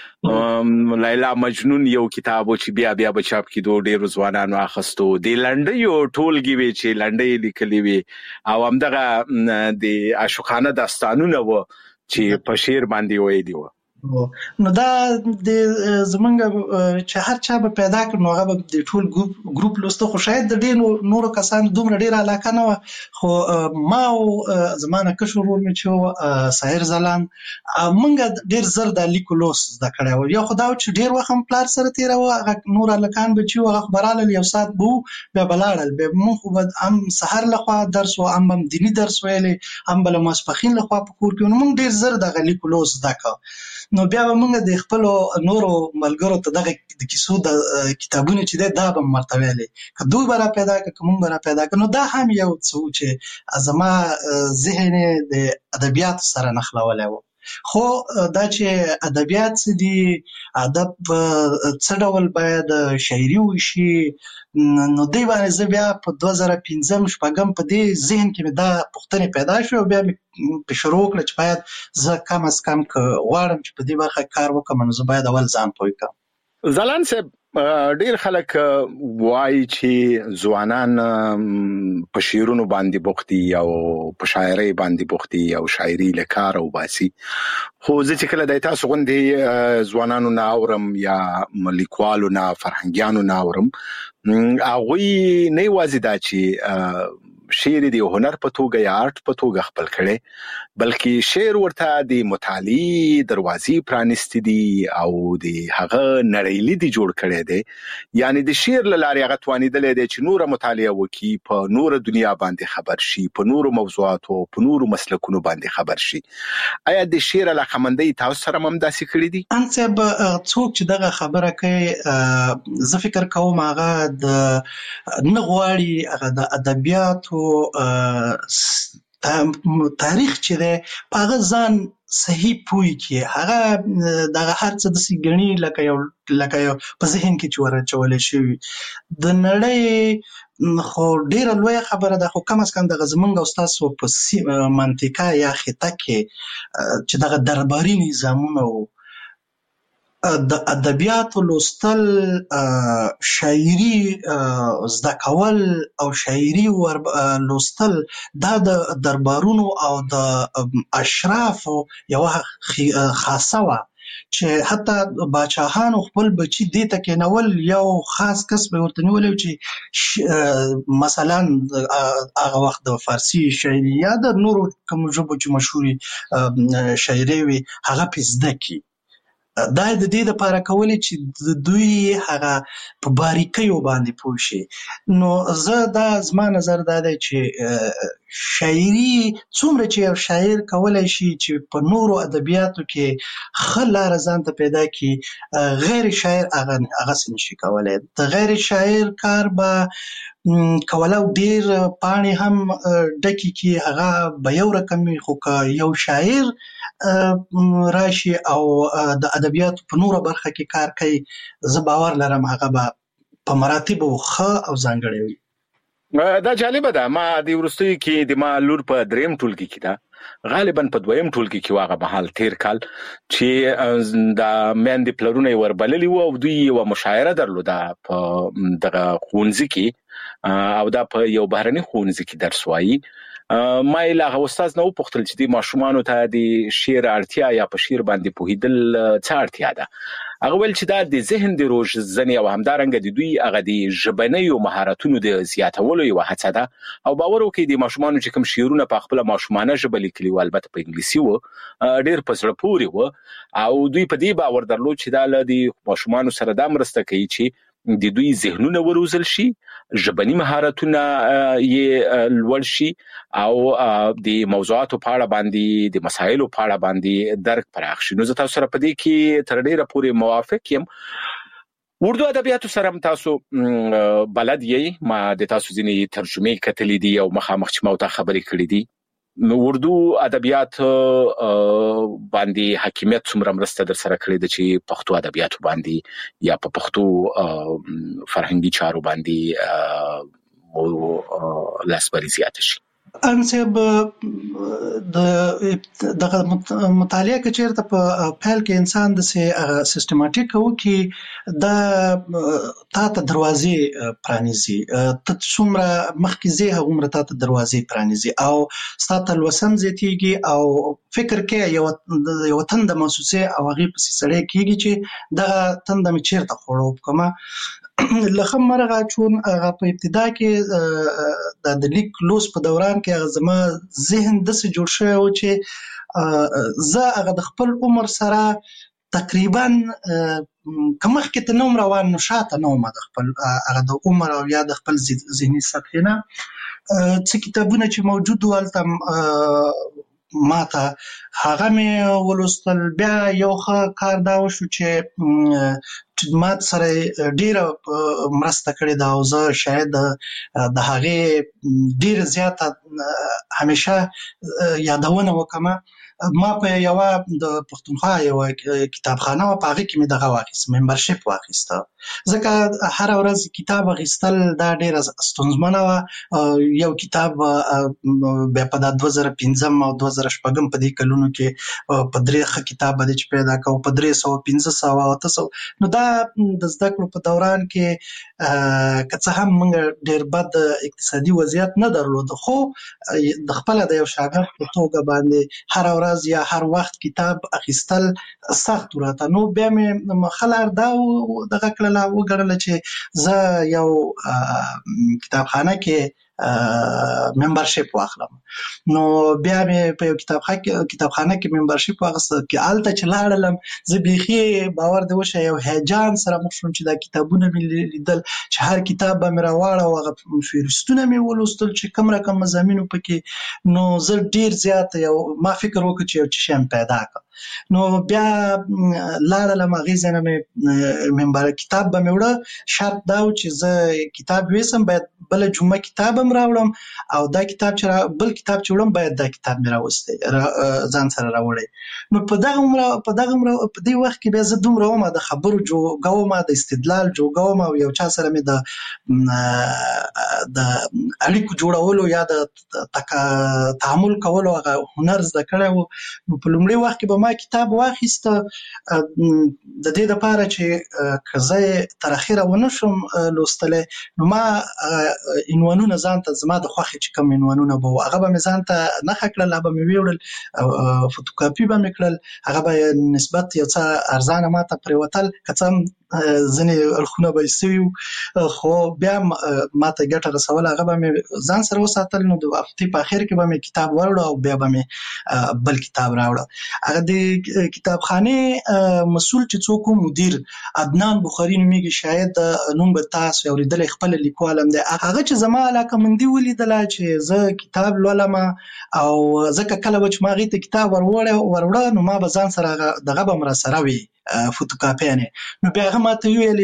وه. لیلا مجنون یو کتاب و چې بیا به چاپ کېدو ډېرو ځوانانو اخیستو. د لنډیو ټولګې وې چې لنډۍ لیکلې وې او همدغه د عاشقانه داستانونه وه چې په شعر باندې ویلي وه. نو دا د زمونږ چې هر چا به پیدا کړ نو هغه به د ټول ګروپ لوسته خو شاید د ډېرو نورو کسانو دومره ډېره علاقه نه وه خو ما او زما نه کشر ورور مې چې و ساحر ځلاند موږ ډېر زر د لیکو لوست زده کړی و. یو خو دا و چې ډېر وخت هم پلار سره تېراوه هغه نور هلکان به چې و هغه خو به رالل یو ساعت به و بیا به لاړل بیا مونږ خو به هم سهار لخوا درس و هم دیني درس ویلی هم به له ماسپښین لخوا په کور کې نو مونږ ډېر زر دغه لیکو لوست زده کړه. نو بیا به موږ د خپلو نورو ملګرو ته دغه د کیسو د کتابونه چې دی دا به مو ورته ویلې که دوی به را پیدا کړه که موږ به را پیدا کړه. نو دا هم یو څه و چې زما ذهن یې د ادبیاتو سره نښلولی و. خو دا چې ادبیات څه دي ادب څه ډول باید شاعري وشي نو دی باندې زه بیا په 2005-06 په دې ذهن کې مې دا پوښتنې پیدا شوې او بیا مې شروع وکړه چې باید زه کم از کم که غواړم چې په دې برخه کار وکړم نو زه باید اول ځان پوه کړم. ځلاند صاحب ډیر خلک وایي چې ځوانان په شعرونو باندې بوخت دي او په شاعرۍ باندې بوخت دي او شاعري له کار وباسي خو زه چې کله د تاسو غوندې ځوانانو نه اورم یا لیکوالو نه فرهنګیانو نه اورم هغوی نه یوازې دا چې شعر دی هنر په توګه یا آرټ په توګه خپل کړي بلکې شعر ورته د مطالعې دروازې پرانیستې دي او د هغه نړیلي دی جوړ کړي دي یعنی د شعر له لارې هغه توانېدلی دی چې نوره مطالعه وکړي په نوره دنیا باندې خبر شي په نورو موضوعاتو په نورو مسلکونو باندې خبر شي. آیا د شعر علاقمندۍ تاسو سره هم داسې کړي دي؟ ان صاحب څوک چې دغه خبره کوي زه فکر کوم هغه د نه غواړي هغه د ادبیاتو تاریخ چې دی په هغه ځان صحیح پوی کې هغه دغه هر څه داسې ګڼي لکه یو په ذهن کې چې ور اچولی شوي د نړۍ خو ډېره لویه خبره ده خو کم از کم دغه زمونږ او ستاسو په منطقه یا خطه کې چې دغه درباري نظامونه و د ادبیاتو لوستل شاعري زده کول او شاعري لوستل دا د دربارونو او د اشرافو یوه خاصه وه چې حتی باچاهانو خپل بچي دې ته کېنول یو خاص کس به ورته نیولی چې مثلا هغه وخت د فارسي شاعري یا د نورو کومو ژبو چې مشهورې شاعرۍ وي هغه پې زده کړي. دا د دې دپاره کولی چې د دوی هغه په باریکیو باندې پوه شي. نو زه دا زما نظر دا دی چې شاعري څومره چې یو شاعر کولای شي چې په نورو ادبیاتو کې ښه لاره ځان ته پیدا کړي، غیر شاعر هغه څه نشي کولی. د غیر شاعر کار به کولو ډیر پاڼې هم ډکې کړي، هغه به یو رقم وي، خو که یو شاعر راشي او د ادبیاتو په نوره برخه کې کار کوي، زه باور لرم هغه به په مراتبو ښه او ځانګړی وي. دا جالبه ده. ما د وروستیو کې د ما لور په دریم ټولګي کې ده، غالبا په دویم ټولګي کې واغه مهال تیر کال چې د میندې پلرونه وربللی وو او دوی یو مشاعره درلوده په دغه ښوونځي کې او دا په یو بهرني ښوونځي کې درس وایي. ما یې له استاد نه وپوښتل چې د ماشومانو ته د شعر اړتیا یا په شعر باندې پوهېدل څه اړتیا ده. هغه ویل چې دا د ذهن د روزنې او همدارنګه د دوی هغه د ژبنیو مهارتونو د زیاتولو یوه هڅه ده او باور وکړئ د ماشومانو چې کوم شعرونه په خپله ماشومانه ژبه لیکلي وو، البته په انګلیسي وو، ډېر په زړه پورې وو او دوی په دې باور درلود چې دا له د ماشومانو سره دا مرسته کوي چې د دوی ذهنونه وروزل شي، ژبني مهارتونه یې لوړ شي او د موضوعاتو په اړه باندې د مسایلو په اړه باندې درک پراخ شي. نو زه تاسو سره په دې کې تر ډیره پورې موافق یم. اردو ادبیاتو سره هم تاسو بلد یې، ما د تاسو ځینې ترجمې کتلې دي او مخامخ چې ما ورته خبرې کړې دي. نو اردو ادبیات باندې حاکمیت څومره مرسته در سره کړې ده چې پښتو ادبیاتو باندې یا په پښتو فرهنګي چارو باندې لاسبري زیات شي؟ انصب دغه مطالعه کې چیرته په پیل کې انسان د سیستماتیک وکي دا تا ته دروازې پرانیزي، ته څومره مخکې ځې هغومره تا ته دروازې پرانیزي او ستا ته لوسم زیاتېږي او فکر کې یو تنده محسوسې او هغې پسې سړی کېږي چې دغه تنده مې چیرته خوړو وکړمه. لکه مرغه چون هغه په ابتدا کې د لیک لوس په دوران کې هغه زما ذهن داسې جوړ شوی و چې زه هغه د خپل عمر سره تقریبا که مخکې ته نه وم روان نو شاته نه وم د خپل هغه د عمر او یا د خپل ذهني سطحې نه. څه کتابونه چې موجود و هلته ما ته هغه مې ولوستل. بیا یو ښه کار دا وشو چې ما سره ډیره مرسته کړې ده او زه شاید د هغې ډیره زیاته همیشه یادونه وکړم. ما په یوه د پښتونخوا یوه کتابخانه وه، په هغې کې مې دغه واخیست، ممبرشپ واخیسته، ځکه هره ورځ کتاب اخیستل دا ډیره ستونزمنه وه. یو کتاب بیا په دا 2005 او 2006 په دې کلونو کې په 3 ښه کتاب به دی چې پیدا کوو په 300 500 او 800. نو دا د زده کړو په دوران کې که څه هم موږ ډیر بد اقتصادي وضعیت نه درلود، خو د خپله د یو شاګرد په توګه باندې هره ورځ یا هر وخت کتاب اخیستل سخت راته. نو بیا مې خلار دا دغه کړله وګڼله چې زه یو کتابخانه کې ممبرشپ واخلم. نو بیا مې په یو کتابخانه کې ممبرشپ واخیسته، کې هلته چې لاړلم زه بیخي باور دې وشه یو هیجان سره مخ شوم چې دا کتابونه مې لیدل چې هر کتاب به مې راواړه او هغه فهرستونه مې ولوستل چې کوم رقم مضامینو پکې. نو زه ډیر زیات ما فکر وکړ چې یو څه شی پیدا کړم. نو بیا لاړلم هغې ځای نه مې کتاب به مې وړه. شرط دا و چې زه کتاب ویسم باید بله جمعه کتاب هم راوړم او دا کتاب چې بل کتاب چې وړم باید دا کتاب مې راوستی ځان سره راوړی. نو په دې وخت کې بیا زه دومره وم د خبرو جوګه وم، د استدلال جوګه وم او یو چا سره مې د اړیکو جوړولو یا د تعامل کولو هغه هنر زده کړی و. نو په لومړي وخت کې به ما کتاب واخیسته د دې دپاره چې که زه یې تر اخره ونه شم لوستلی نو ما عنوانونه ځان ته زما د خوښې چې کوم عنوانونه به وو هغه به مې ځان ته نښه کړل، هغه به مې ویوړل، فوتوکاپي به مې کړل، هغه به نسبت یو څه ارزانه ما ته پرېوتل، که څه هم ځینې اړخونه به یې سوي وو خو بیا ما ته ګټه رسول. هغه به مې ځان سره وساتل. نو د هفتې په اخر کې به مې کتاب وروړه او بیا به مې بل کتاب راوړه. هغه د کتابخانه مسؤل چې څوک مدیر عدنان بخاری نوميږي، شاید نوم به تاسو اوریدل، خپل لیکوالم دی. هغه چې زما علاقه مندي ولیدل چې زه کتاب لولم او ځکه کله چې ما غي ته کتاب وروړه نو ما به ځان سره دغه به مر سره وي فوتوکاپیانه. نو بیا هغه ماته ویل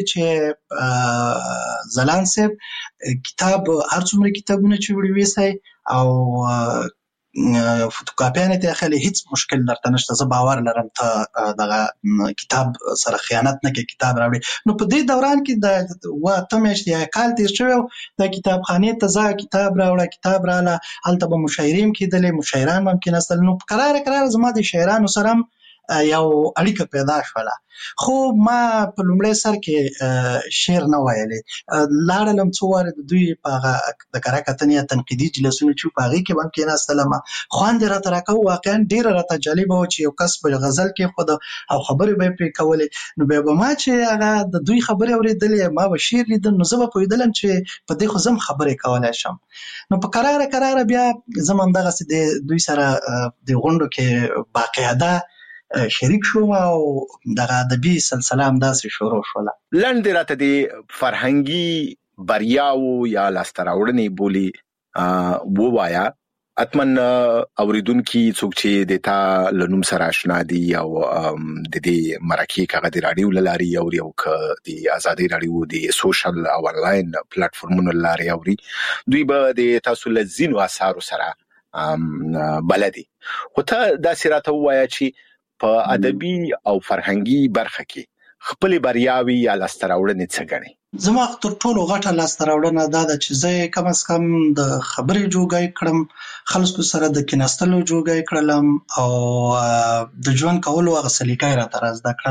چې زلان صاحب کتاب هر څومره کتابونه چې وړي وسای او فوتوکاپیانه ته خلې هیڅ مشکل درته نشته، زه باور لرم ته دغه کتاب سره خیانت نه کې کتاب راوړي. نو په دې دوران کې د واته میاشتې کال تیر شوی د کتابخانه ته زه کتاب راوړه، کتاب رااله، هلته به مشاعرې کېدلې، مشاعران ممکن استل. نو قرار زما د شاعرانو سره یو اړیکه پیدا شوله، خو ما په لومړی سر کې شعر نه ویلې. لاړلم څو واره د دوی په د کره کتنې تنقیدي جلسونه چې په هغې کې هم کېناستلم، خوند یې راته راکاوه، واقعا ډېره راته جالبه وه چې یو کس په غزل کېښود او خبرې به یې پرې کولې. نو بیا به ما چې هغه د دوی خبرې اورېدلې، ما به شعر لیدل، نو زه به پوهېدلم چې په دې خو زه هم خبرې کولی شم. نو په قراره بیا زه هم همدغسې د دوی سره د غونډو کې باقاعده شریک شوم او دغه ادبي سلسله هم داسې شروع شوله. لنډ راته د فرهنګي بریاو یا لاسته راوړنې بولي ووایا. اتمن اوریدونکي څوک چې د تا لنوم سره آشنا دي او د دې مرکه کغه د رادیو لاري او یو ک د ازادي رادیو د سوشل او انلاین پلیټفارمونو لاري اوري، دوی به د تاسو لزینو اثارو سره بلدي. خو ته دا سراته وایا چې په ادبي او فرهنګي برخه کې خپل بریاوي یا لاسته راوړنې څه ګڼي؟ زما تر ټولو غټه لاسته راوړنه دا ده چې زه کم از کم د خبرې جوګای کړم، خلکو سره د کیناستلو جوګای کړلم او د ژوند کولو هغه سلیقه یې راته را زده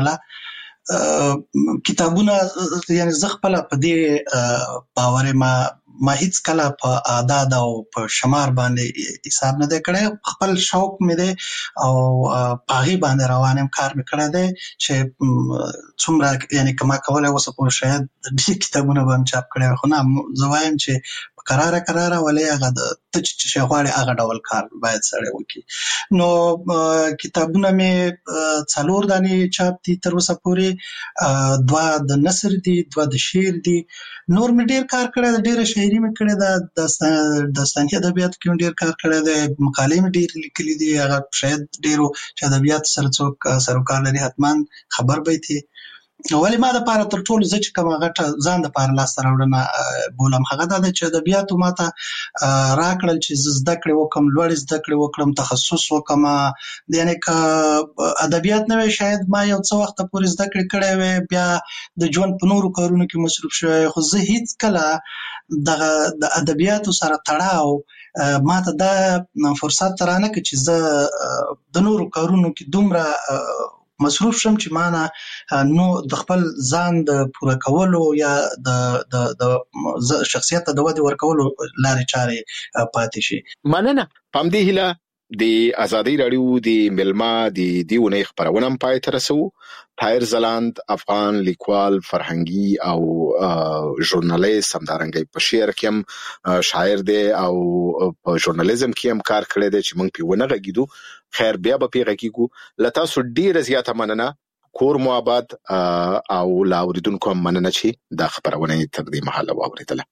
کړله. کتابونه یعنې زه خپله په دې باور ما هیڅ کله په اعداد او په شمار باندې حساب نه دی کړی، خپل شوق مې دی او په هغې باندې روان یم، کار مې کړی دی چې څومره یعنې که ما کولی اوسه پورې شاید ډېر کتابونه به هم چاپ کړی، خو نه زه وایم چې قراره ولې هغه د ته چې شی غواړې هغه ډول کار باید سړی وکړي. نو کتابونه مې 4 دانې چاپ دي تر اوسه پورې، 2 د نثر دي، 2 د شعر دي. نور مې ډېر کار کړی دی، ډېره شاعري مې کړې ده، داستاني ادبیاتو کې مې ډېر کار کړی دی، مقالې مې ډېرې لیکلي دي. هغه شاید ډېرو چې ادبیاتو سره څوک سروکار لري حتما خبر به یې تي. ولې ما دپاره تر ټولو زه چې کومه غټه ځان دپاره لاسته راوړنه بولم هغه دا ده چې ادبیاتو ما ته راکړل چې زه زده کړې وکړم، لوړې زده کړې وکړم، تخصص وکړم. یعنې که ادبیات نه وی شاید ما یو څه وخته پورې زده کړې کړی وی، بیا د ژوند په نورو کارونو کې مصروف شوی، خو زه هیڅ کله دغه د ادبیاتو سره تړاو ما ته دا فرصت رانه کړ چې زه د نورو کارونو کې دومره مصروف شم چې معنا نو د خپل ځان د پوره کولو یا د شخصیت د ودې ورکولو لارې چارې پاتې شي. مننه. پام دی هله د ازادي رادیو د ملما د دیونه خبرونه پای تر رسو. طاهر زلاند افغان لیکوال، فرهنګي او ژورنالیست، همدارنګه په شعر کې هم شاعر دی او په ژورنالیزم کې هم کار کړی دی چې موږ په ونه غږیدو. خیر بیا به پیغه کیږو. لتا سو ډیره زیاته مننه، کور مو آباد او لا اوریدونکو هم مننه چې دا خبرونه تر دې مهاله واوریدله.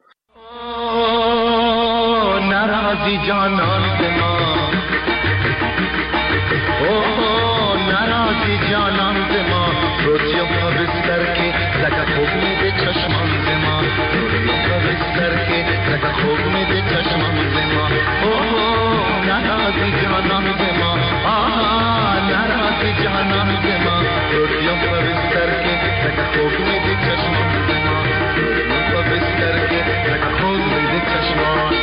ناراضی جانان دما ناراضی جانان دما روزیو په بستر کې لکه خوب مې د چشمان دما روزیو په بستر کې لکه خوب مې د چشمان دما ناراضی جانان دما ناراضی جانان دما روزیو په بستر کې لکه خوب مې د چشمان دما روزیو په بستر کې لکه خوب مې د چشمان.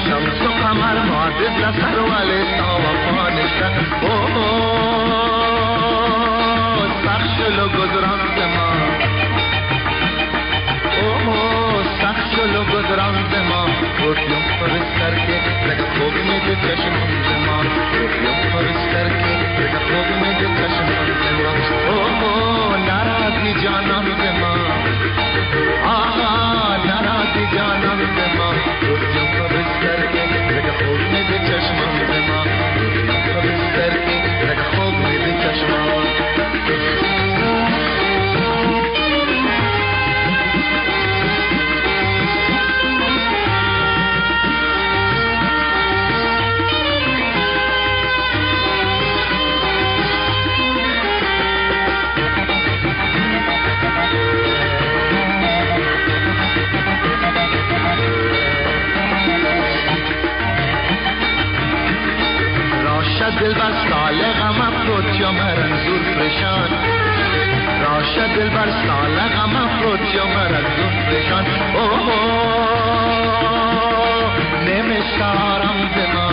شمس و قمر معجز نصر ولی تا وفا نشته سخت شلو گذران زما سخت شلو گذران زما روشیم فرستر که رگ خوب میده چشمان زما روشیم فرستر که رگ خوب میده چشمان زما ناراضی جانان زما ناراضی جانان زما روشیم فرستر که رگ خوب میده چشمان زما روشیم فرستر که رگ خوب میده چشمان دل بر سال غم افروت یا مرنزور پریشان راشد دل بر سال غم افروت یا مرنزور پریشان نمیشتارم زمان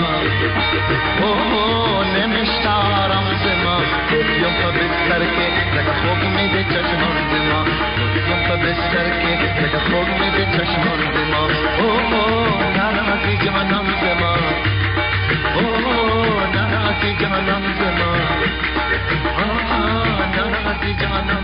نمیشتارم زمان روزیم پا بستر که رگه خوب میده چشمان زمان روزیم پا بستر که رگه خوب میده چشمان زمان ناراضی جانم زمان ناراضی جانم زمان ناراضی جانم